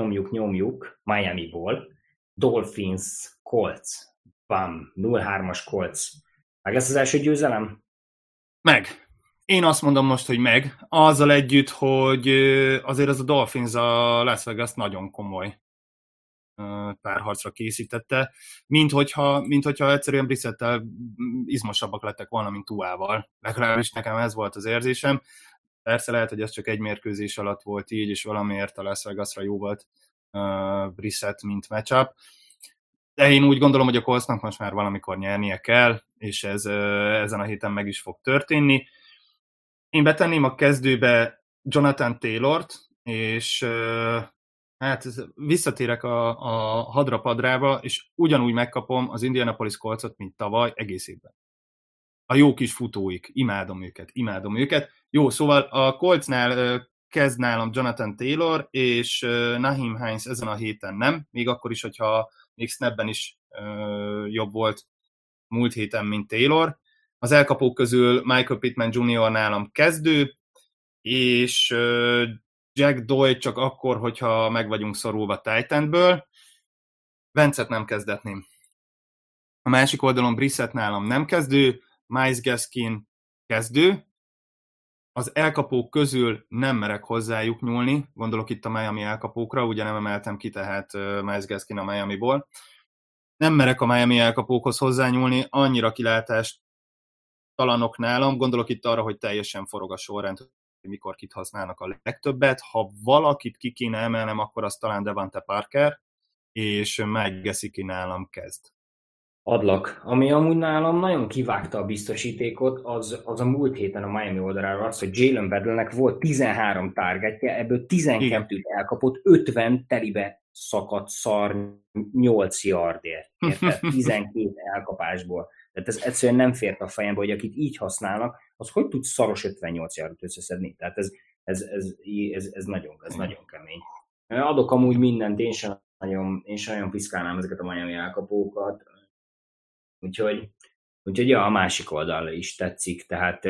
Miami-ból. Dolphins, Colts. Bam, 0-3-as Colts. Meg lesz az első győzelem? Meg. Én azt mondom most, hogy meg. Azzal együtt, hogy azért az a Dolphins a Las Vegas nagyon komoly párharcra készítette, mint hogyha egyszerűen Brissettel izmosabbak lettek volna, mint Tuával. Legalábbis nekem ez volt az érzésem. Persze lehet, hogy ez csak egy mérkőzés alatt volt így, és valamiért a Las Vegasra jó volt Brissett, mint matchup. De én úgy gondolom, hogy a Coltsnak most már valamikor nyernie kell, és ez ezen a héten meg is fog történni. Én betenném a kezdőbe Jonathan Taylort, és hát visszatérek a hadrapadrába, és ugyanúgy megkapom az Indianapolis Coltsot, mint tavaly, egész évben. A jó kis futóik, imádom őket. Jó, szóval a Coltsnál kezd nálam Jonathan Taylor, és Nyheim Hines ezen a héten nem, még akkor is, hogyha még snapben is jobb volt múlt héten, mint Taylor. Az elkapók közül Michael Pittman Jr. nálam kezdő, és Jack Doyle csak akkor, hogyha meg vagyunk szorulva tight endből. Vencet nem kezdetném. A másik oldalon Brissett nálam nem kezdő, Myles Gaskin kezdő. Az elkapók közül nem merek hozzájuk nyúlni, gondolok itt a Miami elkapókra, ugye nem emeltem ki tehát Myles Gaskin a Miamiból. Nem merek a Miami elkapókhoz hozzányúlni, annyira kilátást talanok nálam, gondolok itt arra, hogy teljesen forog a sorrend, hogy mikor kit használnak a legtöbbet. Ha valakit ki kéne emelnem, akkor az talán Devante Parker, és Mike Gesicki nálam kezd. Adlak. Ami amúgy nálam nagyon kivágta a biztosítékot, az a múlt héten a Miami oldalára az, hogy Jalen Waddle-nek volt 13 targetje, ebből 12-t elkapott, 50 telibe szakadt szar 8 yardért. 12 elkapásból. Tehát ez egyszerűen nem fért a fejembe, hogy akit így használnak, az hogy tud szaros 58 yardot összeszedni? Tehát ez nagyon kemény. Adok amúgy mindent, én sem nagyon piszkálnám ezeket a Miami elkapókat. Úgyhogy ja, a másik oldalra is tetszik, tehát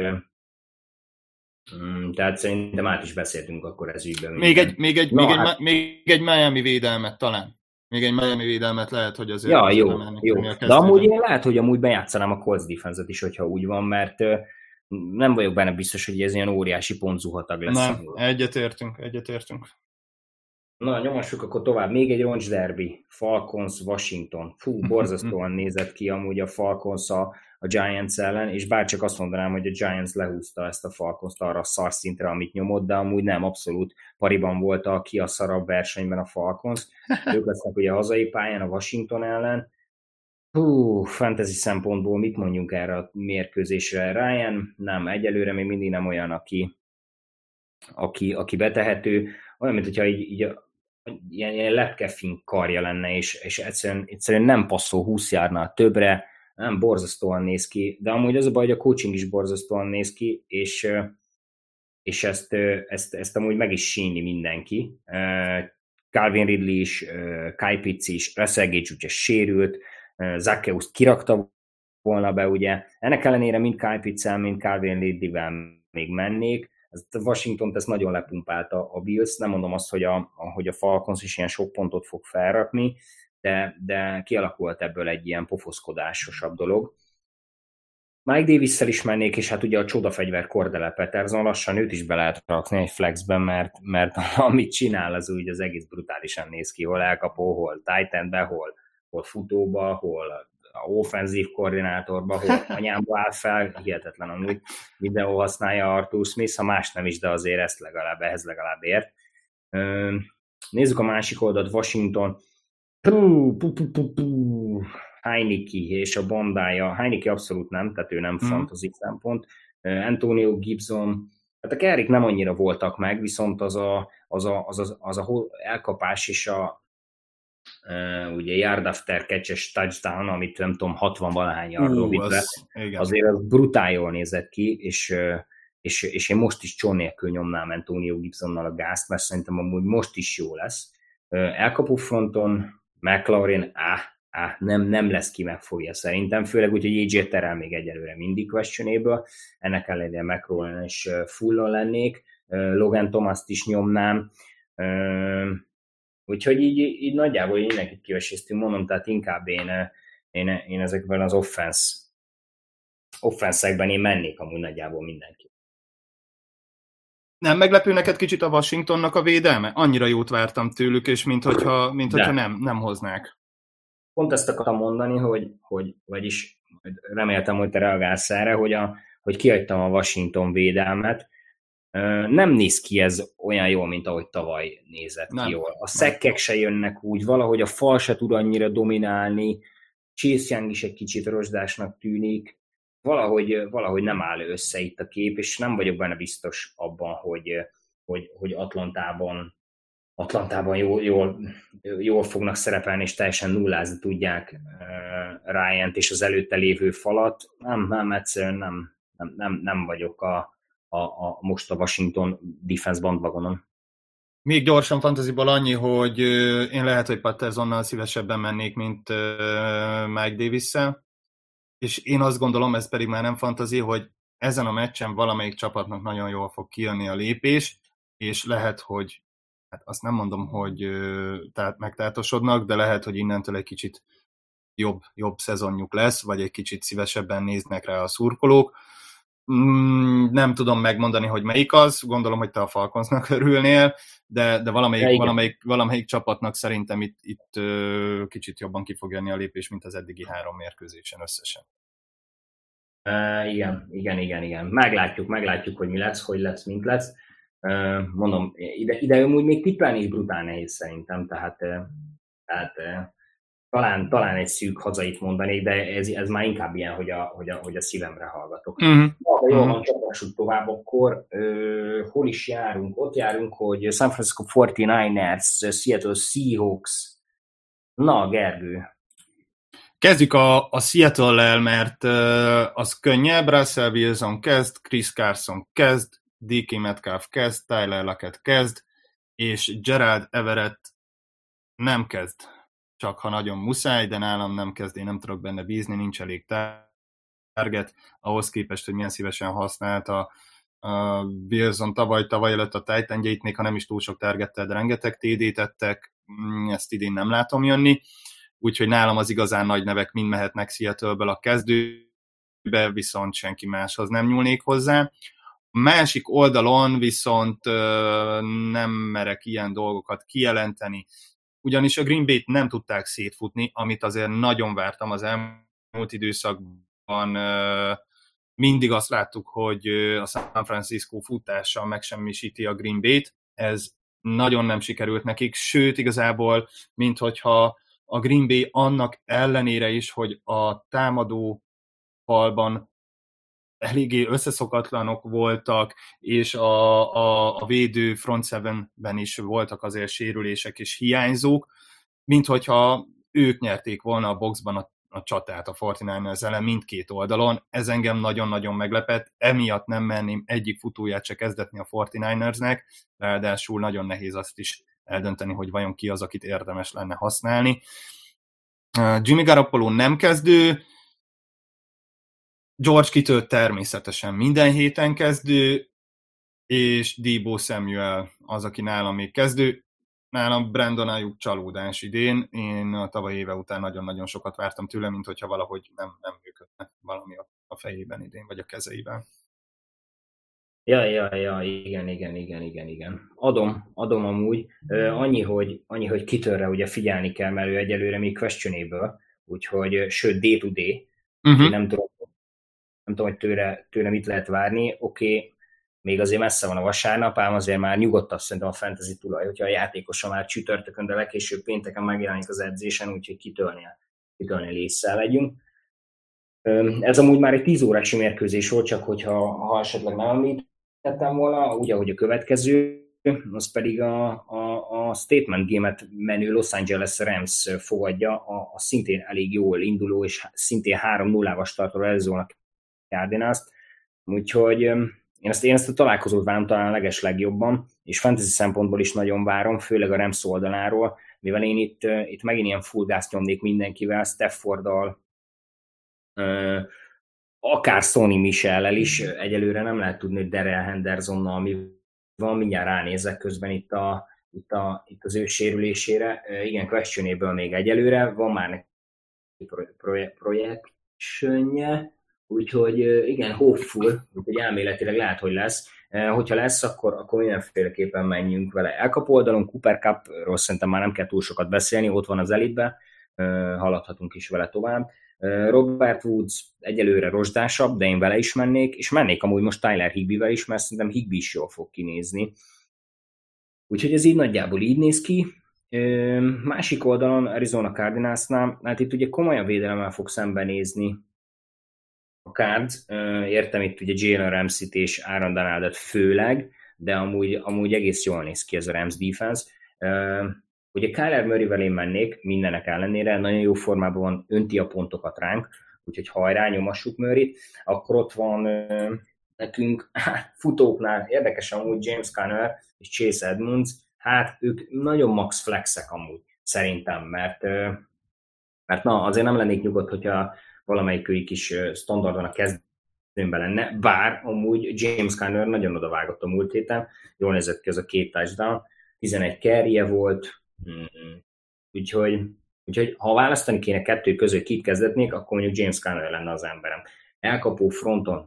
szerintem át is beszéltünk akkor ez ügyben. Még egy Miami védelmet talán. Még egy Miami védelmet lehet, hogy azért... Ja, jó. De amúgy én lehet, hogy amúgy bejátszanám a Colts defense-et is, hogyha úgy van, mert nem vagyok benne biztos, hogy ez ilyen óriási pontzuhatag lesz. Nem, egyetértünk. Na, nyomassuk akkor tovább. Még egy roncs derby. Falcons, Washington. Fú, borzasztóan nézett ki amúgy a Falcons a Giants ellen, és bárcsak azt mondanám, hogy a Giants lehúzta ezt a Falcons-t arra a szar szintre, amit nyomott, de amúgy nem, abszolút pariban volt a ki a szarabb versenyben a Falcons. Ők lesznek ugye a hazai pályán a Washington ellen. Fantasy szempontból mit mondjunk erre a mérkőzésre? Ryan? Nem, egyelőre még mindig nem olyan, aki betehető. Olyan, mint hogyha így ilyen lepkefink karja lenne, és egyszerűen nem passzol 20 yardnál többre, nem borzasztóan néz ki, de amúgy az a baj, hogy a coaching is borzasztóan néz ki, és és ezt amúgy meg is sínli mindenki. Calvin Ridley is, Kyle Pitts is, Russell Gage ugye sérült, Zaccheus kirakta volna be, ugye. Ennek ellenére mind Kyle Pitts-el, mind Calvin Ridley-vel még mennék. Washington ezt nagyon lepumpálta a Bills, nem mondom azt, hogy a Falcons is ilyen sok pontot fog felrakni, de kialakult ebből egy ilyen pofoszkodásosabb dolog. Mike Davis-szel is mennék, és hát ugye a csodafegyver Cordell Patterson, lassan őt is be lehet rakni egy flexben, mert amit csinál, az úgy az egész brutálisan néz ki, hol elkapó, hol tight endbe, hol futóba, hol a offenzív koordinátorba, hol anyámba áll fel, hihetetlen amúgy videó használja Arthur Smith, ha más nem is, de azért ehhez legalább ért. Nézzük a másik oldalt, Washington. Heineke és a bandája. Heineke abszolút nem, tehát ő nem fantasy szempont. Antonio Gibson, hát a Kerrik nem annyira voltak meg, viszont az a elkapás és ugye yard after catch-es touchdown, amit nem tudom, 60-valahány yardról vitt le, azért az brutál jól nézett ki, és én most is csón nélkül nyomnám Antonio Gibsonnal a gázt, mert szerintem amúgy most is jó lesz. Elkapó fronton McLaurin, nem lesz ki megfogja szerintem, főleg úgy, hogy AJ Terrell még egyelőre mindig questionable, ennek ellenére McLaurin is fullon lennék, Logan Thomas-t is nyomnám, úgyhogy így nagyjából mindenkit kiveséztünk, mondom, tehát inkább én ezekben az offenszekben én mennék amúgy nagyjából mindenki. Nem meglepő neked kicsit a Washingtonnak a védelme? Annyira jót vártam tőlük, és minthogyha nem hoznák. Pont ezt akartam mondani, vagyis reméltem, hogy te reagálsz erre, hogy kihagytam a Washington védelmet. Nem néz ki ez olyan jól, mint ahogy tavaly nézett ki jól. A szekkek se jönnek úgy, valahogy a fal se tud annyira dominálni, Chase Young is egy kicsit rozsdásnak tűnik, valahogy nem áll össze itt a kép, és nem vagyok benne biztos abban, hogy Atlantában jól fognak szerepelni, és teljesen nullázni tudják Ryant és az előtte lévő falat. Nem egyszerűen nem vagyok most a Washington defense bandwagonon. Még gyorsan fantasyból annyi, hogy én lehet, hogy Pattersonnal szívesebben mennék, mint Mike Davis-szel, és én azt gondolom, ez pedig már nem fantasy, hogy ezen a meccsen valamelyik csapatnak nagyon jól fog kijönni a lépés, és lehet, hogy hát azt nem mondom, hogy megtátosodnak, de lehet, hogy innentől egy kicsit jobb szezonjuk lesz, vagy egy kicsit szívesebben néznek rá a szurkolók. Nem tudom megmondani, hogy melyik az, gondolom, hogy te a Falconsnak örülnél, de valamelyik csapatnak szerintem itt kicsit jobban ki fog jönni a lépés, mint az eddigi 3 mérkőzésen összesen. Igen. Meglátjuk, hogy mi lesz, hogy lesz, mint lesz. Mondom, ide amúgy még tippelni is brutál nehéz szerintem, tehát talán egy szűk hazait mondanék, de ez már inkább ilyen, hogy a szívemre hallgatok. Jól van, csapassuk tovább, akkor hol is járunk? Ott járunk, hogy San Francisco 49ers, Seattle Seahawks. Na, Gergő. Kezdjük a Seattle-lel, mert az könnyebb, Russell Wilson kezd, Chris Carson kezd, DK Metcalf kezd, Tyler Lockett kezd, és Gerald Everett nem kezd, csak ha nagyon muszáj, de nálam nem kezd, én nem tudok benne bízni, nincs elég target, ahhoz képest, hogy milyen szívesen használta a Wilson tavaly előtt a tight endjeit, még ha nem is túl sok targettel, de rengeteg TD-t tettek, ezt idén nem látom jönni, úgyhogy nálam az igazán nagy nevek mind mehetnek Seattle-ből a kezdőbe, viszont senki máshoz nem nyúlnék hozzá. A másik oldalon viszont nem merek ilyen dolgokat kijelenteni, ugyanis a Green Bay-t nem tudták szétfutni, amit azért nagyon vártam az elmúlt időszakban. Mindig azt láttuk, hogy a San Francisco futással megsemmisíti a Green Bay-t, ez nagyon nem sikerült nekik, sőt igazából, minthogyha a Green Bay annak ellenére is, hogy a támadó falban eléggé összeszokatlanok voltak, és a védő front seven-ben is voltak azért sérülések és hiányzók, minthogyha ők nyerték volna a boxban a csatát a 49ers ellen mindkét oldalon. Ez engem nagyon-nagyon meglepett, emiatt nem merném egyik futóját se kezdetni a 49ersnek, ráadásul nagyon nehéz azt is eldönteni, hogy vajon ki az, akit érdemes lenne használni. Jimmy Garoppolo nem kezdő, George Kittle természetesen minden héten kezdő, és Deebo Samuel az, aki nálam még kezdő. Nálam Brandon Ayuk csalódás idén. Én a tavalyi éve után nagyon-nagyon sokat vártam tőle, mint hogyha valahogy nem működne valami a fejében idén, vagy a kezeiben. Ja, igen. Adom amúgy. Annyi, hogy Kittlere ugye figyelni kell, mert ő egyelőre még questionable, úgyhogy, sőt, day-to-day. Nem tudom, hogy tőle mit lehet várni. Oké, még azért messze van a vasárnap, ám azért már nyugodtabb szerintem a fantasy tulaj, hogyha a játékosa már csütörtökön, de legkésőbb pénteken megjelenik az edzésen, úgyhogy kitölnél ésszel legyünk. Ez amúgy már egy 10 órás mérkőzés volt, csak hogyha esetleg nem említettem volna, úgy, ahogy a következő, az pedig a statement game-et menő Los Angeles Rams fogadja a szintén elég jól induló, és szintén 3-0-as tartó Arizona Cardinals-t, úgyhogy én ezt a találkozót várom talán a legeslegjobban, és fantasy szempontból is nagyon várom, főleg a Rams oldaláról, mivel én itt megint ilyen full gázt nyomnék mindenkivel, Stafforddal, akár Sony Michellel is, egyelőre nem lehet tudni, hogy Darrell Hendersonnal mi van, mindjárt ránézek közben itt az ő sérülésére. Igen, questionable még egyelőre, van már neki projektje, úgyhogy igen, hopeful, úgyhogy elméletileg lehet, hogy lesz. Hogyha lesz, akkor mindenféleképpen menjünk vele. Elkapó oldalon Cooper Cupról szerintem már nem kell túl sokat beszélni, ott van az elitben, haladhatunk is vele tovább. Robert Woods egyelőre rozsdásabb, de én vele is mennék, és mennék amúgy most Tyler Higbee-vel is, mert szerintem Higbee is jól fog kinézni. Úgyhogy ez így nagyjából így néz ki. Másik oldalon Arizona Cardinalsnál, hát itt ugye komolyan védelemmel fog szembenézni a Cards. Értem itt ugye Jalen Ramsey-t és Aaron Donaldet főleg, de amúgy egész jól néz ki ez a Rams defense. Ugye Kyler Murrayvel én mennék mindenek ellenére, nagyon jó formában van, önti a pontokat ránk, úgyhogy hajrá, nyomassuk Murrayt. Akkor ott van nekünk futóknál érdekes amúgy James Conner és Chase Edmonds, hát ők nagyon max flexek amúgy szerintem, mert na, azért nem lennék nyugodt, hogyha valamelyikőjük is standardon a kezdőmben lenne, bár amúgy James Conner nagyon odavágott a múlt héten, jól nézett ki az a 2 touchdown, 11 carry-je volt, úgyhogy ha választani kéne 2 közül, kit kezdetnék, akkor mondjuk James Conner lenne az emberem. Elkapó fronton,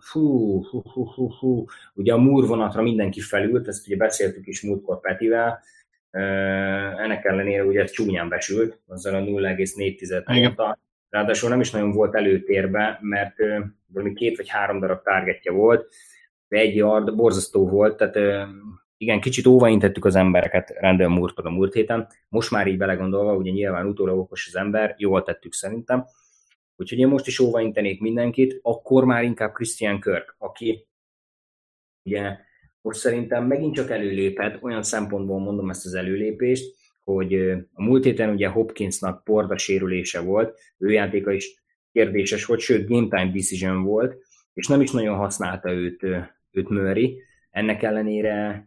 ugye a Moore vonatra mindenki felült, ezt ugye beszéltük is múltkor Petivel, ennek ellenére ugye csúnyán besült, azzal a 0,4 ponttal. Ráadásul nem is nagyon volt előtérbe, mert valami 2 vagy 3 darab targetje volt, de 1 yard borzasztó volt, tehát igen, kicsit óvaintettük az embereket Randall Moore-tól a múlt héten. Most már így belegondolva, ugye nyilván utólag okos az ember, jól tettük szerintem. Úgyhogy én most is óvaintenék mindenkit, akkor már inkább Christian Kirk, aki ugye most szerintem megint csak előléphet, olyan szempontból mondom ezt az előlépést, hogy a múlt héten ugye Hopkinsnak porda sérülése volt, ő játéka is kérdéses volt, sőt game time decision volt, és nem is nagyon használta őt Murray. Ennek ellenére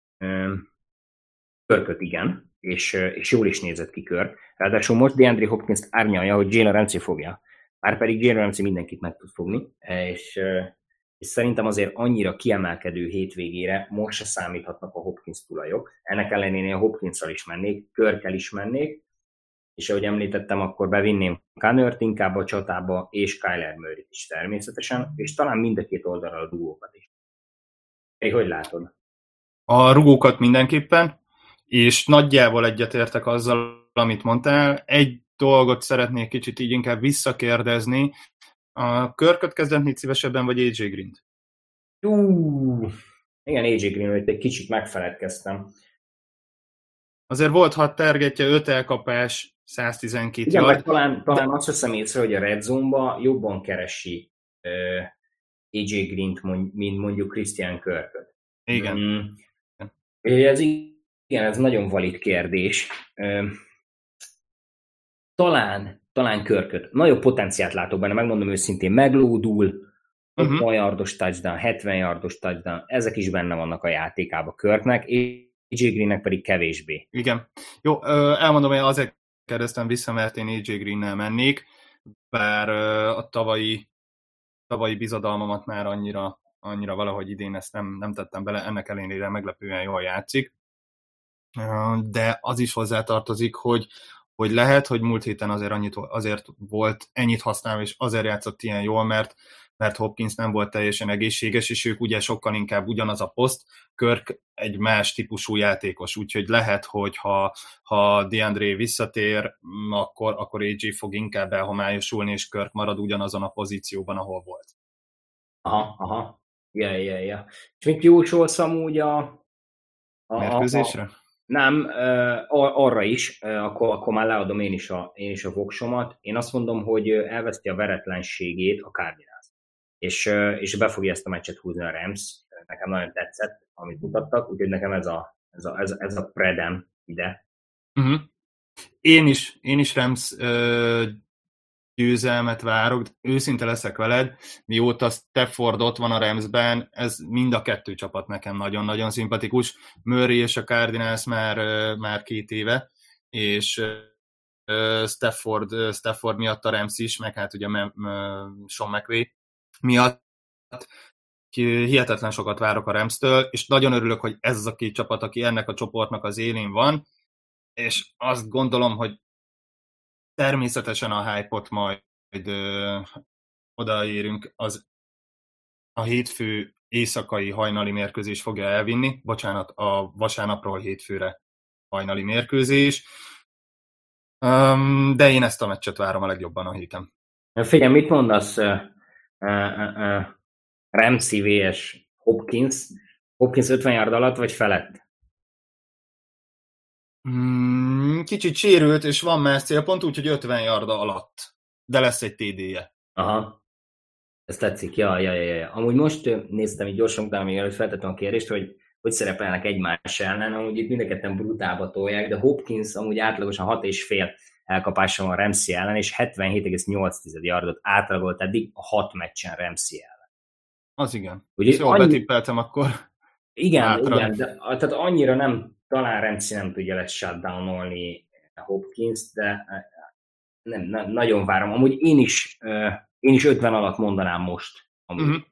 Kirköt igen, és jól is nézett ki Kirk. Ráadásul most DeAndre Hopkins árnyalja, hogy Jalen Ramsey fogja. Már pedig Jalen Ramsey mindenkit meg tud fogni, és szerintem azért annyira kiemelkedő hétvégére most se számíthatnak a Hopkins tulajok. Ennek ellenére a Hopkinsszal is mennék, Kirkkel is mennék, és ahogy említettem, akkor bevinném Connert inkább a csatába, és Kyler Murrayt is természetesen, és talán mind a 2 oldalra a dugókat is. Hogy látod? A rugókat mindenképpen, és nagyjából egyetértek azzal, amit mondtál. Egy dolgot szeretnék kicsit így inkább visszakérdezni. A Kirköt kezdetnéd szívesebben, vagy AJ Green-t? Igen, AJ Green-t egy kicsit megfeledkeztem. Azért volt 6 targetje, 5 elkapás, 112 igen, yard. Talán azt veszem észre, hogy a Red Zone-ba jobban keresi AJ Green-t, mint mondjuk Christian Kirköt. Igen. Ez nagyon valid kérdés. Talán talán Körköt. Nagyobb potenciált látok benne, megmondom őszintén, meglódul, 60 yardos touchdown, 70 yardos touchdown, ezek is benne vannak a játékába Körknek, és AJ Greennek pedig kevésbé. Igen. Jó, elmondom, hogy azért kérdeztem vissza, mert én AJ Greennel mennék, bár a tavalyi bizadalmamat már annyira valahogy idén ezt nem tettem bele, ennek ellenére meglepően jól játszik. De az is hozzátartozik, hogy lehet, hogy múlt héten azért volt ennyit használva, és azért játszott ilyen jól, mert Hopkins nem volt teljesen egészséges, és ők ugye sokkal inkább ugyanaz a poszt, Kirk egy más típusú játékos, úgyhogy lehet, hogy ha DeAndre visszatér, akkor AJ fog inkább elhomályosulni, és Kirk marad ugyanazon a pozícióban, ahol volt. Aha. Ja. És mit jósolsz amúgy a mérkőzésre? Nem, arra is, akkor már leadom én is a voksomat. Én azt mondom, hogy elveszti a veretlenségét a Cardinals. És be fogja ezt a meccset húzni a Rams. Nekem nagyon tetszett, amit mutattak, úgyhogy nekem ez a predem ide. Uh-huh. Én is Rams győzelmet várok, őszinte leszek veled, mióta Stafford ott van a Ramsben, ez mind a kettő csapat nekem nagyon-nagyon szimpatikus. Murray és a Cardinals már 2 éve, és Stafford miatt a Rams is, meg hát ugye Sean McVay miatt hihetetlen sokat várok a Ramstől, és nagyon örülök, hogy ez az a 2 csapat, aki ennek a csoportnak az élén van, és azt gondolom, hogy természetesen a hype-ot majd odaérünk, az a hétfő éjszakai hajnali mérkőzés fogja elvinni, bocsánat, a vasárnapról hétfőre hajnali mérkőzés, de én ezt a meccset várom a legjobban a héten. Figyelj, mit mondasz Ramsey vs. Hopkins? Hopkins 50 yard alatt vagy felett? Kicsit sérült, és van más célpont, úgyhogy 50 yarda alatt. De lesz egy TD-je. Aha. Ez tetszik, ja. Amúgy most néztem így gyorsan utána, még előtt feltettem a kérdést, hogy szerepelnek egymás ellen, amúgy itt mind a ketten brutálba tolják, de Hopkins amúgy átlagosan 6,5 elkapása van Ramsey ellen, és 77,8 yardot átlagolt eddig a 6 meccsen Ramsey ellen. Az igen. Ugye, jól betippeltem akkor. Igen, de tehát annyira nem, talán Ramsey nem tudja lesz shutdownolni Hopkins, de nem, nagyon várom. Amúgy én is 50 alatt mondanám most amúgy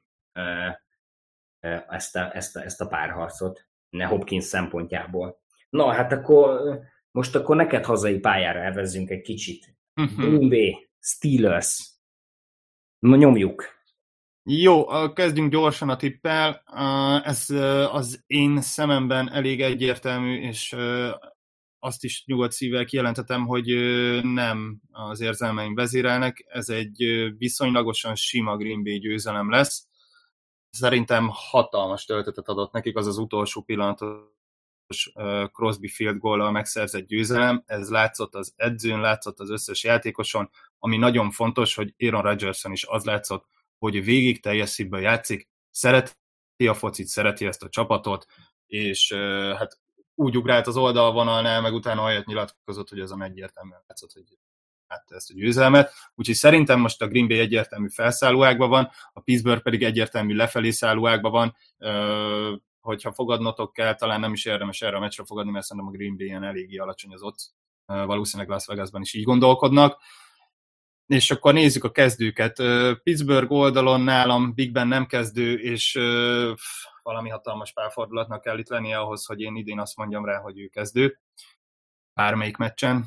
ezt a párharcot, ne Hopkins szempontjából. Na, hát akkor neked hazai pályára elvezzünk egy kicsit. Green Bay, Steelers. Nyomjuk. Jó, kezdjünk gyorsan a tippel. Ez az én szememben elég egyértelmű, és azt is nyugodt szívvel kijelentetem, hogy nem az érzelmeim vezérelnek. Ez egy viszonylagosan sima Green Bay győzelem lesz. Szerintem hatalmas töltetet adott nekik az utolsó pillanatos Crosby field goal-al megszerzett győzelem. Ez látszott az edzőn, látszott az összes játékoson, ami nagyon fontos, hogy Aaron Rodgerson is az látszott, hogy végig teljes szívből játszik, szereti a focit, szereti ezt a csapatot, és hát úgy ugrált az oldalvonalnál, meg utána olyat nyilatkozott, hogy ez a egyértelműen látszott, hogy látta ezt a győzelmet. Úgyhogy szerintem most a Green Bay egyértelmű felszálló ágban van, a Pittsburgh pedig egyértelmű lefelé szálló ágban van. Hogyha fogadnotok kell, talán nem is érdemes erre a meccsre fogadni, mert szerintem a Green Bay-en eléggé alacsony az odds. Valószínűleg Las Vegasban is így gondolkodnak. És akkor nézzük a kezdőket. Pittsburgh oldalon nálam Big Ben nem kezdő, és valami hatalmas párfordulatnak kell itt lennie ahhoz, hogy én idén azt mondjam rá, hogy ő kezdő. Bármelyik meccsen.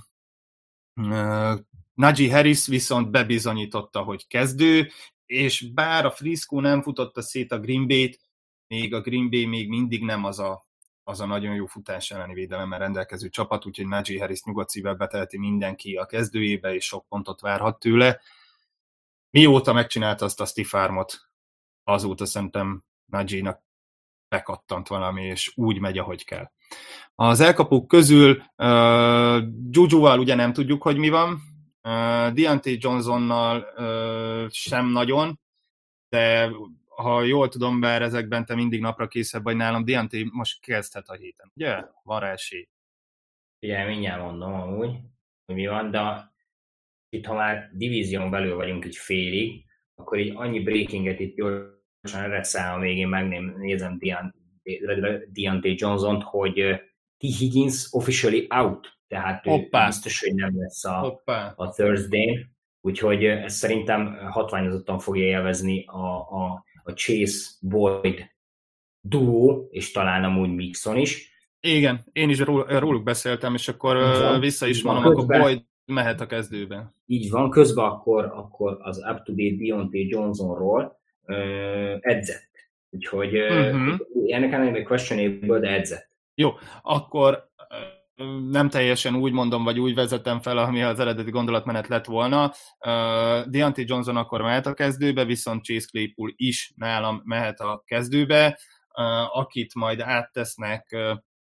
Najee Harris viszont bebizonyította, hogy kezdő, és bár a Frisco nem futotta szét a Green Bay-t, még a Green Bay még mindig nem az a nagyon jó futás elleni védelemmel rendelkező csapat, úgyhogy Najee Harris nyugodt szívvel beteheti mindenki a kezdőjébe, és sok pontot várhat tőle. Mióta megcsinálta azt a stiff armot, azóta szerintem Najee-nak bekattant valami, és úgy megy, ahogy kell. Az elkapók közül Jujuval ugye nem tudjuk, hogy mi van, Deontay Johnsonnal sem nagyon, de ha jól tudom, bár ezekben te mindig napra készebb vagy nálam, Deontay most kezdhet a héten, ugye? Van rá esély. Ugye, mindjárt mondom amúgy, hogy mi van, de itt ha már divízión belül vagyunk így félig, akkor így annyi breakinget itt gyorsan reszállom, még én megnézem Deontay Johnson-t, hogy T. Higgins officially out, tehát ő biztos, hogy nem lesz a Thursday-n, úgyhogy ezt szerintem hatványozottan fogja élvezni a Chase Boyd duó, és talán amúgy Mixon is. Igen, én is róluk beszéltem, és akkor vissza is mondom, akkor Boyd mehet a kezdőbe. Így van, közben akkor az up-to-date Deontay Johnsonról edzett. Úgyhogy ennek ellenére questionable, de edzett. Jó, akkor nem teljesen úgy mondom, vagy úgy vezetem fel, ami az eredeti gondolatmenet lett volna. Deontay Johnson akkor mehet a kezdőbe, viszont Chase Claypool is nálam mehet a kezdőbe. Akit majd áttesznek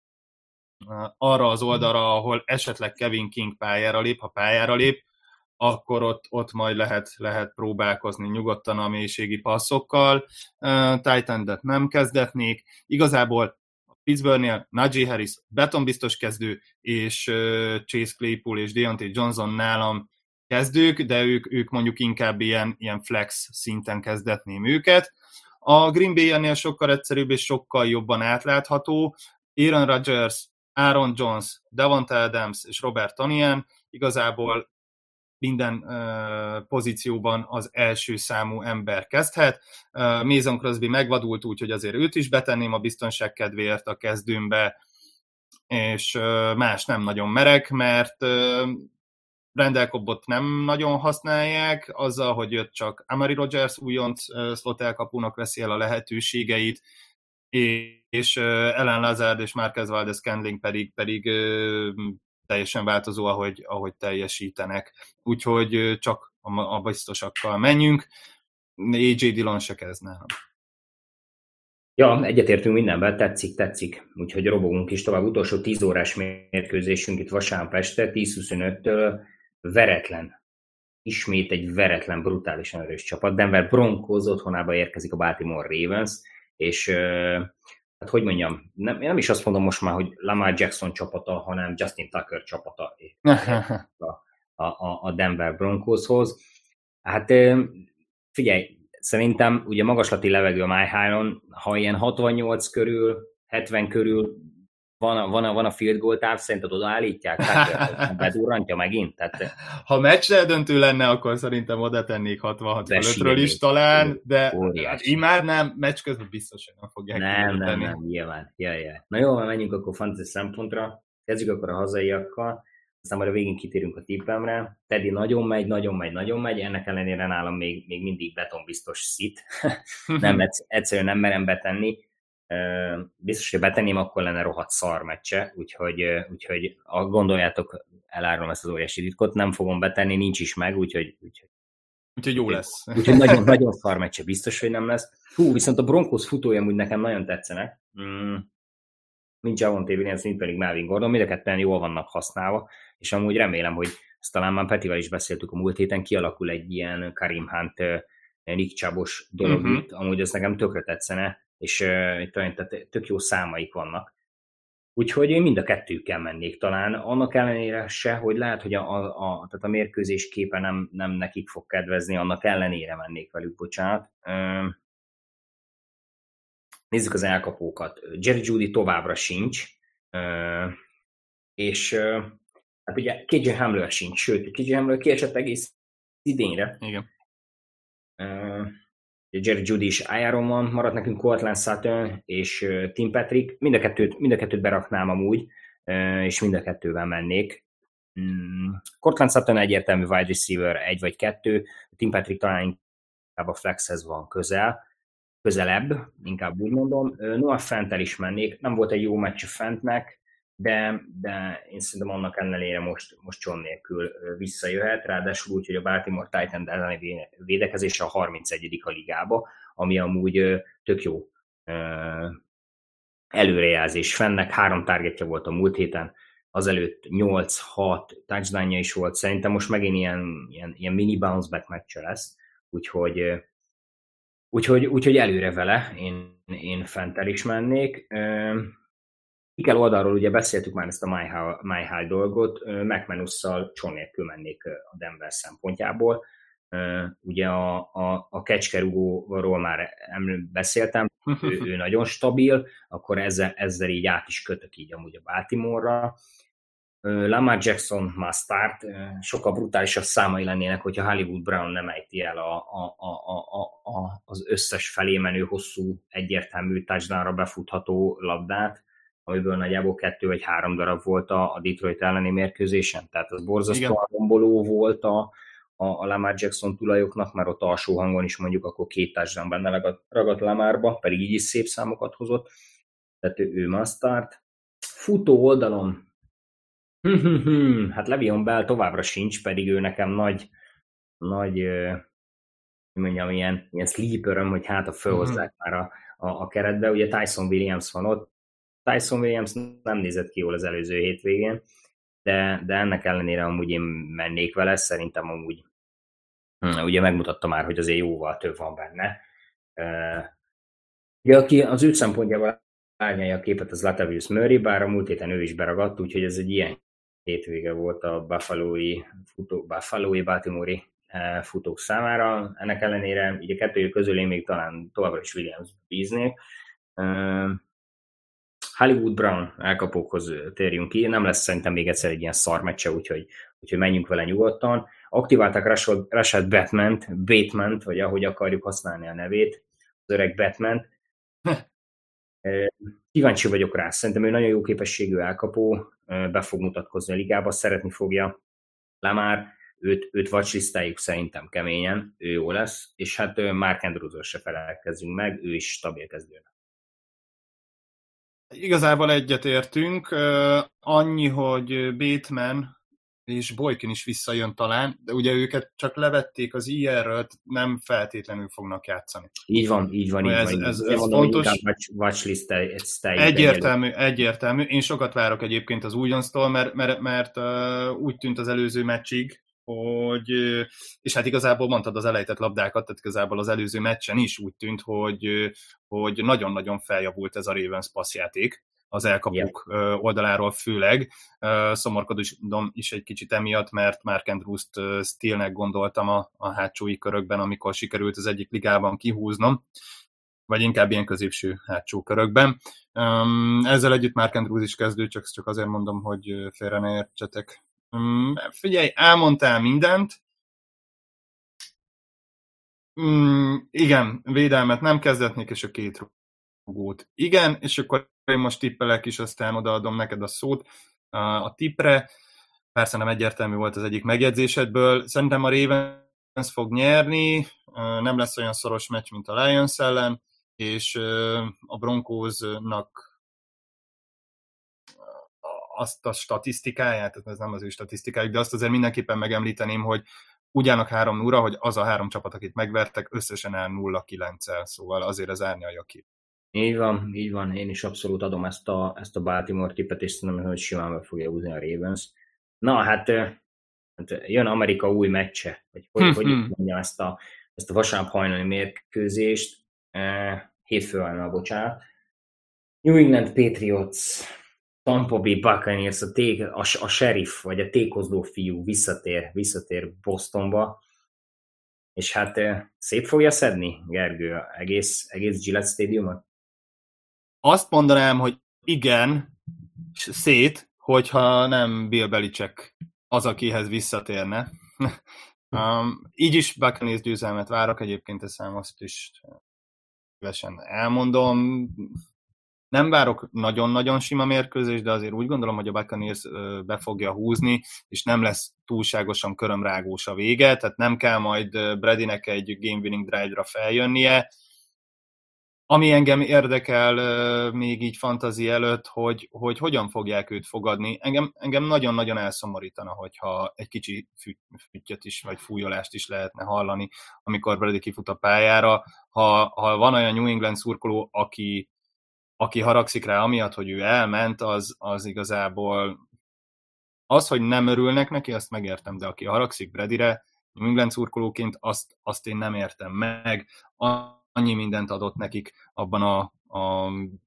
arra az oldalra, ahol esetleg Kevin King pályára lép, ha pályára lép, akkor ott majd lehet próbálkozni nyugodtan a mélységi passzokkal. Tight endet nem kezdetnék. Igazából Pittsburghnél Najee Harris betonbiztos kezdő, és Chase Claypool és Deontay Johnson nálam kezdők, de ők mondjuk inkább ilyen flex szinten kezdetném őket. A Green Bay-nél sokkal egyszerűbb és sokkal jobban átlátható. Aaron Rodgers, Aaron Jones, Davante Adams és Robert Tonyan igazából minden pozícióban az első számú ember kezdhet. Mason Crosby megvadult, úgyhogy azért őt is betenném a biztonság kedvéért a kezdőmbe, és más nem nagyon merek, mert Randall Cobbot nem nagyon használják, azzal, hogy jött csak Amari Rodgers újonc slot elkapónak veszi el a lehetőségeit, és Ellen Lazard és Marquez Valdes-Scantling pedig teljesen változó, ahogy teljesítenek. Úgyhogy csak a biztosakkal menjünk. AJ Dillon se kezd nálam. Ja, egyetértünk mindenben, tetszik. Úgyhogy robogunk is tovább. Utolsó 10 órás mérkőzésünk itt vasárnap este, 10-25-től veretlen. Ismét egy veretlen, brutálisan erős csapat. Denver Broncos otthonába érkezik a Baltimore Ravens, és hát hogy mondjam, én nem is azt mondom most már, hogy Lamar Jackson csapata, hanem Justin Tucker csapata a Denver Broncoshoz. Hát figyelj, szerintem ugye magaslati levegő a MyHigh-on, ha ilyen 68 körül, 70 körül van a field goal táv, szerinted odaállítják? Bedurrantja megint? Tehát, ha meccsre döntő lenne, akkor szerintem oda tennék 60-65-ről is talán, de imád nem, meccs közben biztos, hogy nem fogják. Nem, nyilván. Ja. Na jó, menjünk akkor fantasy szempontra. Kezdjük akkor a hazaiakkal, aztán majd a végén kitérünk a tippemre. Teddy nagyon megy, ennek ellenére nálam még mindig betonbiztos szit. Egyszerűen nem merem betenni. Biztos, hogy betenném, akkor lenne rohadt szar meccse, úgyhogy gondoljátok, elárulom ezt az óriási titkot, nem fogom betenni, nincs is meg, úgyhogy jó lesz. Úgyhogy nagyon szar meccse biztos, hogy nem lesz. Viszont a Broncos futója úgy nekem nagyon tetszenek. Nincs Javonte Williams, mint pedig Melvin Gordon, mind a ketten jól vannak használva, és amúgy remélem, hogy ezt talán már Petivel is beszéltük a múlt héten, kialakul egy ilyen Kareem Hunt, Nick Chubb-os dolog itt, amúgy ez nekem tökre tetszene, és tehát tök jó számaik vannak. Úgyhogy én mind a kettőkkel mennék talán, annak ellenére se, hogy lehet, hogy tehát a mérkőzés képe nem nekik fog kedvezni, annak ellenére mennék velük, bocsánat. Nézzük az elkapókat. Jerry Jeudy továbbra sincs, és hát ugye KJ Hamler sincs, sőt, KJ Hamler kiesett egész idénre. Igen. Jerry Jeudy is IR-on van, maradt nekünk Courtland Sutton és Tim Patrick, mind a kettőt beraknám amúgy, és mind a kettővel mennék. Courtland Sutton egyértelmű wide receiver 1 vagy 2, Tim Patrick talán inkább a flexhez van közelebb, inkább úgy mondom. Noah Fant-tel is mennék, nem volt egy jó meccs a Fantnek, de én szerintem annak ellenére most John nélkül visszajöhet, ráadásul úgy, hogy a Baltimore Titan elleni védekezése a 31. a ligába, ami amúgy tök jó előrejelzés. Fennek 3 targetje volt a múlt héten, azelőtt 8-6 touchdownja is volt, szerintem most megint ilyen mini bounce back meccse lesz, úgyhogy előre vele, én Fenttel is mennék. Kikel oldalról ugye beszéltük már ezt a My High dolgot, McManusszal csont nélkül mennék a Denver szempontjából. Ugye a kecskerugóról már beszéltem, ő nagyon stabil, akkor ezzel így át is kötök így amúgy a Baltimore-ra. Lamar Jackson Mustard, sokkal brutálisabb számai lennének, hogyha Hollywood Brown nem ejti el az összes felé menő, hosszú, egyértelmű touchdownra befutható labdát, amiből nagyjából 2 vagy 3 darab volt a Detroit elleni mérkőzésen. Tehát az borzasztóan romboló volt a Lamar Jackson tulajoknak, mert ott alsó hangon is mondjuk akkor 2 touchdown benne ragadt Lamarba, pedig így is szép számokat hozott. Tehát ő Mustard. Futó oldalon hát Le'Veon Bell továbbra sincs, pedig ő nekem nagy mondjam, ilyen sleeperöm, hogy hát a fölhozzák már a keretbe. Ugye Tyson Williams van ott. Tyson Williams nem nézett ki jól az előző hétvégén, de ennek ellenére amúgy én mennék vele, szerintem amúgy ugye megmutatta már, hogy azért jóval több van benne. Ugye aki az ő szempontjából árnyalja a képet, az Latavius Murray, bár a múlt héten ő is beragadt, úgyhogy ez egy ilyen hétvége volt a Buffalo-i Baltimore-i futók számára. Ennek ellenére így a kettőjük közül én még talán továbbra is Williams bíznék. Hollywood Brown elkapókhoz térjünk ki, nem lesz szerintem még egyszer egy ilyen szar meccse, úgyhogy menjünk vele nyugodtan. Aktiválták Rashad Bateman-t, vagy ahogy akarjuk használni a nevét, az öreg Batman-t. Kíváncsi vagyok rá, szerintem ő nagyon jó képességű elkapó, be fog mutatkozni a ligába, szeretni fogja Lamar, őt watchlistáljuk szerintem keményen, ő jó lesz, és hát Mark Andrewsról se felelkezzünk meg, ő is stabil kezdőnek. Igazából egyetértünk, annyi, hogy Bateman és Boykin is visszajön talán, de ugye őket csak levették az IR-ről, nem feltétlenül fognak játszani. Így van. Ez fontos. Egyértelmű. Én sokat várok egyébként az újonctól, mert úgy tűnt az előző meccsig, hogy, és hát igazából mondtad az elejtett labdákat, tehát igazából az előző meccsen is úgy tűnt, hogy nagyon-nagyon feljavult ez a Ravens passzjáték az elkapók oldaláról főleg. Szomorkodom is egy kicsit emiatt, mert Mark Andrews-t Steelnek gondoltam a hátsói körökben, amikor sikerült az egyik ligában kihúznom, vagy inkább ilyen középső hátsó körökben. Ezzel együtt Mark Andrews is kezdő, csak azért mondom, hogy félre ne értsetek. Figyelj, elmondtál mindent. Igen, védelmet nem kezdetnék, és a 2 rugót. Igen, és akkor én most tippelek is, aztán odaadom neked a szót a tippre. Persze nem egyértelmű volt az egyik megjegyzésedből. Szerintem a Ravens fog nyerni, nem lesz olyan szoros meccs, mint a Lions ellen, és a Broncosnak azt a statisztikáját, ez nem az ő statisztikájuk, de azt azért mindenképpen megemlíteném, hogy úgy állnak 3-0-ra, hogy az a 3 csapat, akit megvertek, összesen áll 0-9-el, szóval azért az árnyalja ki. Így van, én is abszolút adom ezt a Baltimore tippet, és szerintem, hogy simán meg fogja húzni a Ravens. Na, hát jön Amerika új meccse, vagy hogy mondjam ezt a vasárnap hajnali mérkőzést, hétfőn, bocsánat. New England Patriots, Tampa Bay Buccaneers, a sheriff, vagy a tékozló fiú visszatér Bostonba, és hát szét fogja szedni, Gergő, egész Gillette Stadiumot? Azt mondanám, hogy igen, szét, hogyha nem Bill Belichick az, akihez visszatérne. Így is Buccaneers győzelmet várok, egyébként azt is szívesen elmondom. Nem várok nagyon-nagyon sima mérkőzést, de azért úgy gondolom, hogy a Buccaneers be fogja húzni, és nem lesz túlságosan körömrágós a vége, tehát nem kell majd Bradynek egy game-winning drive-ra feljönnie. Ami engem érdekel még így fantasy előtt, hogy hogyan fogják őt fogadni. Engem nagyon-nagyon elszomorítana, hogyha egy kicsi füttyöt is, vagy fújolást is lehetne hallani, amikor Brady kifut a pályára. Ha van olyan New England szurkoló, aki haragszik rá amiatt, hogy ő elment, az igazából az, hogy nem örülnek neki, azt megértem, de aki haragszik Bradyre, New England szurkolóként, azt én nem értem meg. Annyi mindent adott nekik abban a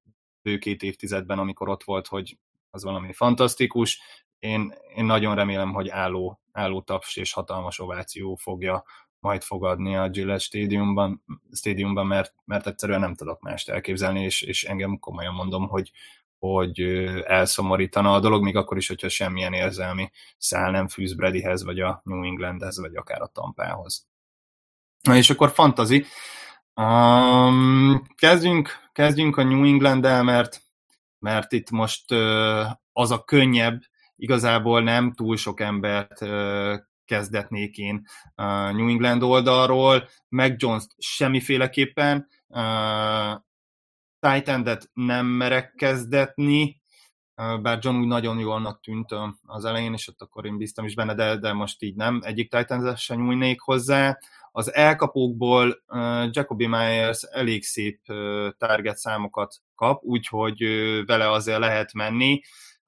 bő 2 évtizedben, amikor ott volt, hogy az valami fantasztikus. Én nagyon remélem, hogy álló taps és hatalmas ováció fogja majd fogadni a Gillette stadiumban, mert egyszerűen nem tudok mást elképzelni, és engem komolyan mondom, hogy elszomorítana a dolog, még akkor is, hogyha semmilyen érzelmi szál nem fűz Bradyhez, vagy a New Englandhez, vagy akár a Tampához. Na és akkor fantasy. Kezdjünk a New England-del, mert itt most az a könnyebb, igazából nem túl sok embert kezdetnék én New England oldalról, Mac Jones semmiféleképpen, tight endet nem merek kezdetni, bár John úgy nagyon jólnak tűnt az elején, és ott akkor én bíztam is benne, de most így nem, egyik tight endet sem nyújnék hozzá. Az elkapókból Jacoby Myers elég szép target számokat kap, úgyhogy vele azért lehet menni.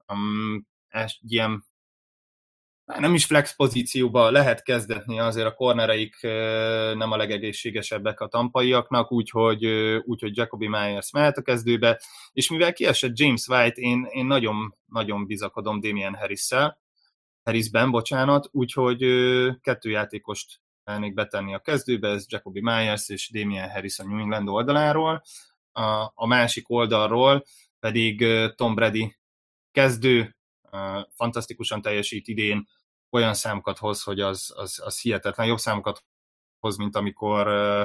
Ilyen nem is flex pozícióba lehet kezdetni, azért a cornereik nem a legegészségesebbek a tampaiaknak, úgyhogy Jacoby Myers mehet a kezdőbe, és mivel kiesett James White, én nagyon bizakodom Damien Harrisben, úgyhogy 2 játékost elnék betenni a kezdőbe, ez Jacoby Myers és Damien Harris a New England oldaláról. A másik oldalról pedig Tom Brady kezdő, fantasztikusan teljesít idén, olyan számokat hoz, hogy az hihetetlen, jobb számokat hoz, mint amikor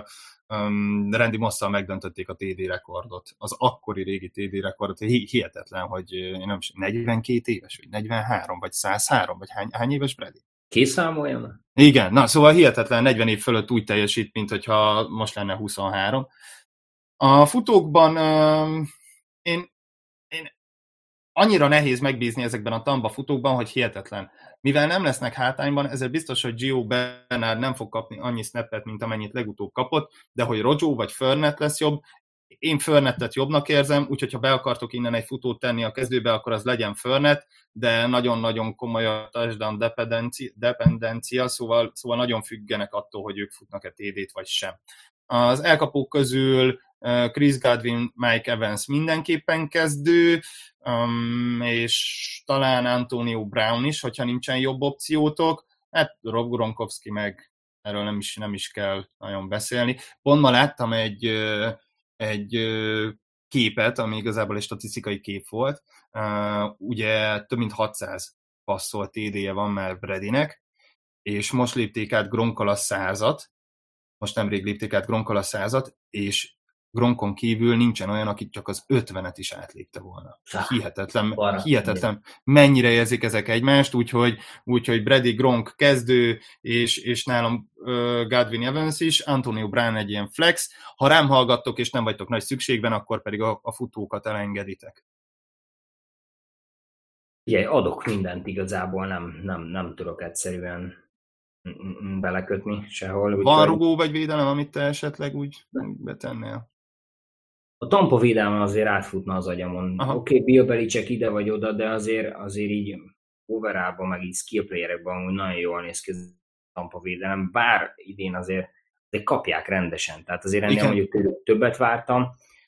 Randy Mosszal megdöntötték a TD rekordot, az akkori régi TD rekordot, hihetetlen, hogy én nem 42 éves, vagy 43, vagy 103, vagy hány éves Brady? Kiszámoljon? Igen, na szóval hihetetlen, 40 év fölött úgy teljesít, mint hogyha most lenne 23. A futókban én annyira nehéz megbízni ezekben a Tampa futókban, hogy hihetetlen. Mivel nem lesznek hátányban, ezért biztos, hogy Gio Bernard nem fog kapni annyi snappet, mint amennyit legutóbb kapott, de hogy Rojo vagy Fournette lesz jobb, én Fournettet jobbnak érzem, úgyhogy ha be akartok innen egy futót tenni a kezdőbe, akkor az legyen Fournette, de nagyon-nagyon komoly a touchdown dependencia, szóval nagyon függenek attól, hogy ők futnak-e TD-t vagy sem. Az elkapók közül Chris Godwin, Mike Evans mindenképpen kezdő, és talán Antonio Brown is, hogyha nincsen jobb opciótok. Hát Rob Gronkowski meg erről nem is kell nagyon beszélni. Pont ma láttam egy képet, ami igazából egy statisztikai kép volt. Ugye több mint 600 passzolt TD-je van már Bradynek, és most lépték át Gronkkal a 100-at, most nemrég lépték át Gronkkal a 100-at, és Gronkon kívül nincsen olyan, aki csak az 50-et is átlépte volna. Hihetetlen. Mennyire érzik ezek egymást, úgyhogy Brady, Gronk kezdő, és nálam Godwin Evans is, Antonio Brown egy ilyen flex. Ha rám hallgattok, és nem vagytok nagy szükségben, akkor pedig a futókat elengeditek. Igen, adok mindent igazából, nem tudok egyszerűen belekötni sehol. Van rugó vagy védelem, amit te esetleg úgy betennél? A Tampa védelme azért átfutna az agyamon. Oké, Bill Belichick ide vagy oda, de azért így overallban, meg így skill playerekben úgy nagyon jól néz ki a Tampa védelem, bár idén azért de kapják rendesen. Tehát azért ennél mondjuk többet vártam,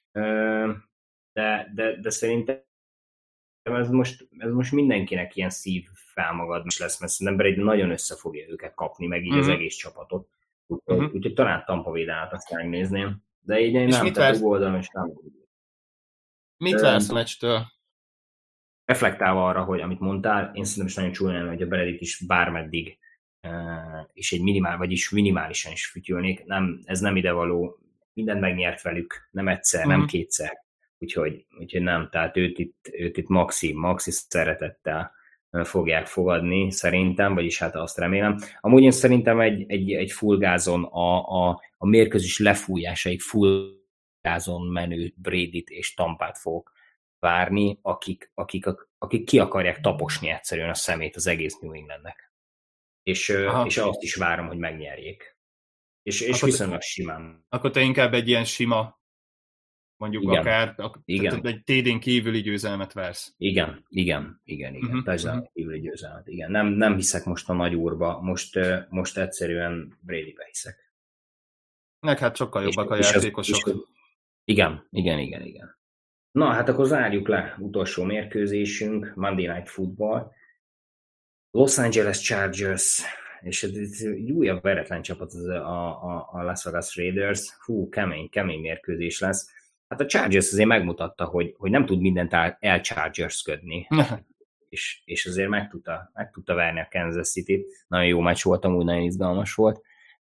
de szerintem ez most mindenkinek ilyen szív felmagadás lesz, mert szerintem Brady nagyon össze fogja őket kapni, meg így az egész csapatot. Úgyhogy talán Tampa védelmet azt megnézném. De így én nem, tehát oldalon is nem. Mit vársz a meccstől? Reflektálva arra, hogy amit mondtál, én szerintem is nagyon csúnyán, hogy a Bradyt is bármeddig és egy minimálisan is fütyülnék. Ez nem idevaló, mindent megnyert velük, nem egyszer, nem kétszer. Úgyhogy nem, tehát őt itt maxi szeretettel fogják fogadni, szerintem, vagyis hát azt remélem. Amúgy én szerintem egy full gázon a mérkőzés lefújásaig full gázon menő Bradyt és Tampát fogok várni, akik ki akarják taposni egyszerűen a szemét az egész New Englandnek. És azt is várom, hogy megnyerjék. És viszonylag simán. Akkor te inkább egy ilyen sima, mondjuk igen. Akár egy TD-n kívüli győzelmet vársz. Igen. Touchdown kívüli győzelmet, igen. Nem hiszek most a nagy úrba, most egyszerűen Bradybe hiszek. Hát sokkal jobbak a játékosok. Igen. Na, hát akkor zárjuk le utolsó mérkőzésünk, Monday Night Football. Los Angeles Chargers, és ez egy újabb veretlen csapat a Las Vegas Raiders. Hú, kemény mérkőzés lesz. Hát a Chargers azért megmutatta, hogy nem tud mindent el-Chargers-ködni. és azért meg tudta verni a Kansas City-t. Nagyon jó meccs volt, amúgy nagyon izgalmas volt.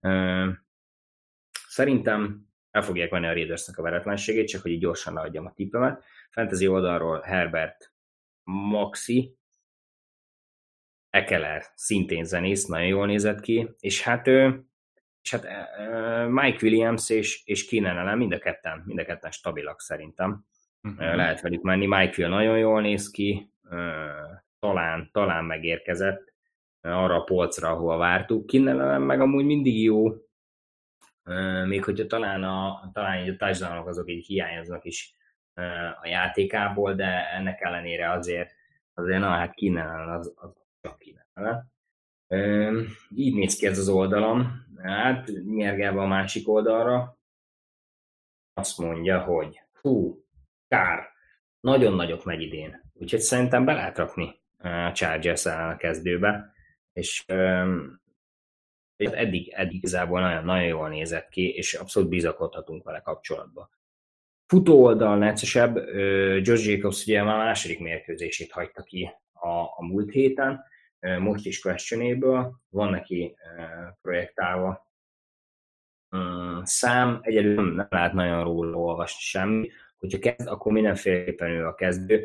Szerintem el fogják venni a Raidersnek a veretlenségét, csak hogy így gyorsan leadjam a tippemet. Fantasy oldalról Herbert, Maxi, Ekeler, szintén zenész, nagyon jól nézett ki, és hát Mike Williams és Keenan Allen mind a ketten stabilak szerintem. Lehet velük menni. Mike Will nagyon jól néz ki, talán megérkezett arra a polcra, ahol vártuk. Keenan Allen meg amúgy mindig jó, még hogyha talán a touchdownok azok így hiányoznak is a játékából, de ennek ellenére azért na, hát Keenan az csak Keenan Allen. Így néz ki ez az oldalon. Hát nyergelve a másik oldalra azt mondja, hogy kár, nagyon nagyot megy idén. Úgyhogy szerintem be lehet rakni a Chargers ellen a kezdőbe, és eddig igazából nagyon jól nézett ki, és abszolút bizakodhatunk vele kapcsolatban. Futó oldal neccesebb, Josh Jacobs ugye már a második mérkőzését hagyta ki a múlt héten, most is questionable, van neki projektálva szám, egyelőre nem lehet nagyon róla olvasni semmi, hogyha kezd, akkor mindenféleképpen ő a kezdő,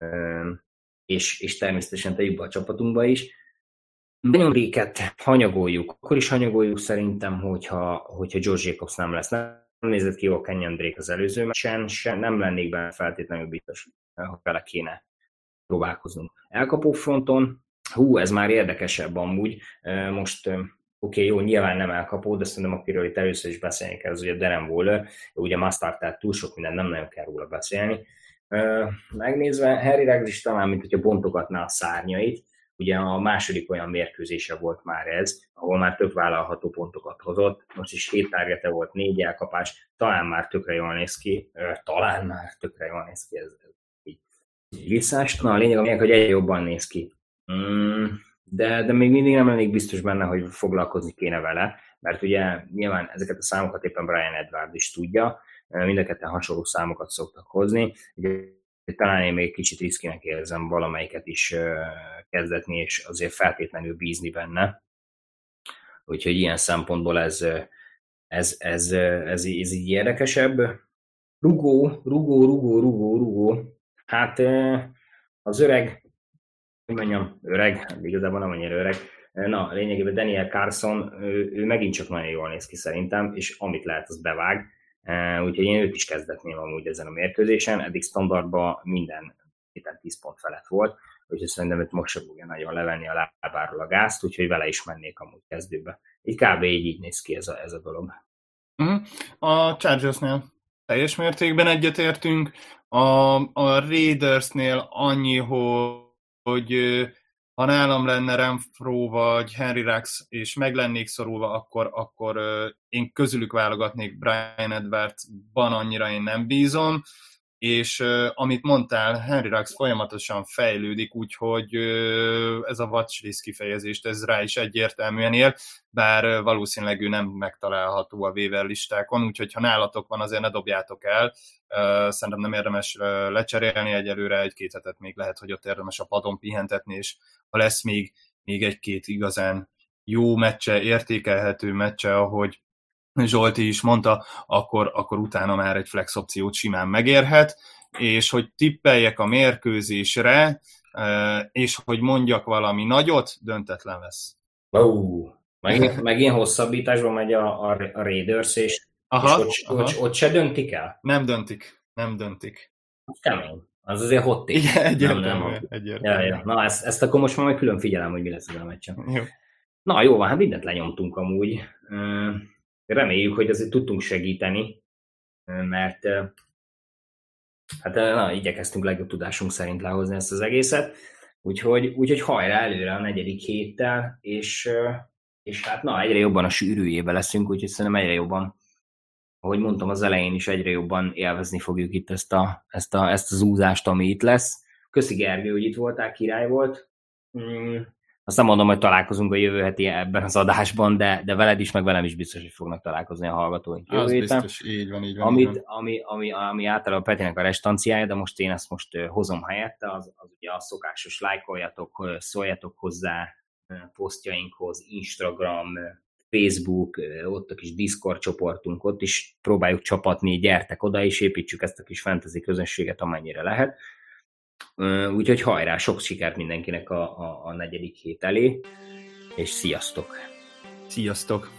és természetesen tegyük be a csapatunkba is. Nagyon Dréket hanyagoljuk, akkor is hanyagoljuk szerintem, hogyha Josh Jacobs nem lesz. Nem nézett ki jól Kenyon Drake az előző meccsen, nem lennék benne feltétlenül biztos, hogy vele kéne próbálkoznunk. Elkapó fronton, ez már érdekesebb amúgy, most jó, nyilván nem elkapó, de szerintem akiről itt először is beszélni kell, az ugye Darren Waller, ugye Mustard, tehát túl sok minden nem nagyon kell róla beszélni. Megnézve, Harry Ruggs is talán, mint hogyha bontogatná a szárnyait, ugye a második olyan mérkőzése volt már ez, ahol már több vállalható pontokat hozott, most is 7 targete volt, 4 elkapás, talán már tökre jól néz ki, ez így visszás. Na, a lényeg, hogy egyre jobban néz ki. De még mindig nem lennék biztos benne, hogy foglalkozni kéne vele, mert ugye nyilván ezeket a számokat éppen Brian Edwards is tudja, mind a ketten hasonló számokat szoktak hozni, ugye talán én még kicsit riszkinek érzem valamelyiket is kezdetni, és azért feltétlenül bízni benne. Úgyhogy ilyen szempontból ez így érdekesebb. Rugó. Hát az öreg, igazából nem annyira öreg. Na, lényegében Daniel Carson, ő megint csak nagyon jól néz ki szerintem, és amit lehet, az bevág. Úgyhogy én őt is kezdetném amúgy ezen a mérkőzésen. Eddig standardban minden 10 pont felett volt, úgyhogy szerintem őt most sem fogja nagyon levenni a lábáról a gázt, úgyhogy vele is mennék amúgy kezdőbe. Így kb. így néz ki ez a dolog. A Chargersnél teljes mértékben egyetértünk. A Raidersnél annyi, hogy ha nálam lenne Renfro vagy Henry Ruggs, és meg lennék szorulva, akkor én közülük válogatnék Brian Edwards-ban, annyira én nem bízom, és amit mondtál, Henry Ruggs folyamatosan fejlődik, úgyhogy ez a watchlist kifejezést, ez rá is egyértelműen él, bár valószínűleg ő nem megtalálható a waiver listákon, úgyhogy ha nálatok van, azért ne dobjátok el, szerintem nem érdemes lecserélni egyelőre, 1-2 hetet még lehet, hogy ott érdemes a padon pihentetni, és ha lesz még 1-2 igazán jó meccse, értékelhető meccse, ahogy Zsolti is mondta, akkor utána már egy flex opciót simán megérhet, és hogy tippeljek a mérkőzésre, és hogy mondjak valami nagyot, döntetlen lesz. Megint hosszabbításban megy a Raiders, és ott se döntik el? Nem döntik. Kemény. Az azért hot take. Igen, egyértelmű. Ja. Na, ezt akkor most már külön figyelem, hogy mi lesz a meccsen. Jó. Na jó, hát mindent lenyomtunk amúgy. Reméljük, hogy azért tudtunk segíteni, mert igyekeztünk legjobb tudásunk szerint lehozni ezt az egészet. Úgyhogy hajrá előre a 4. héttel, és hát egyre jobban a sűrűjébe leszünk, úgyhogy szerintem egyre jobban ahogy mondtam az elején is, egyre jobban élvezni fogjuk itt ezt az úzást, ami itt lesz. Köszi Gergő, hogy itt voltál, király volt. Azt nem mondom, hogy találkozunk a jövő heti ebben az adásban, de veled is, meg velem is biztos, hogy fognak találkozni a hallgatóink jövő héten. Biztos, így van. Ami általában Petinek a restanciája, de most én ezt most hozom helyette, az ugye a szokásos lájkoljatok, szóljatok hozzá posztjainkhoz, Instagram, Facebook, ott a kis Discord csoportunk, ott is próbáljuk csapatni, gyertek oda, és építsük ezt a kis fantasy közösséget, amennyire lehet. Úgyhogy hajrá, sok sikert mindenkinek a negyedik hét elé, és sziasztok! Sziasztok!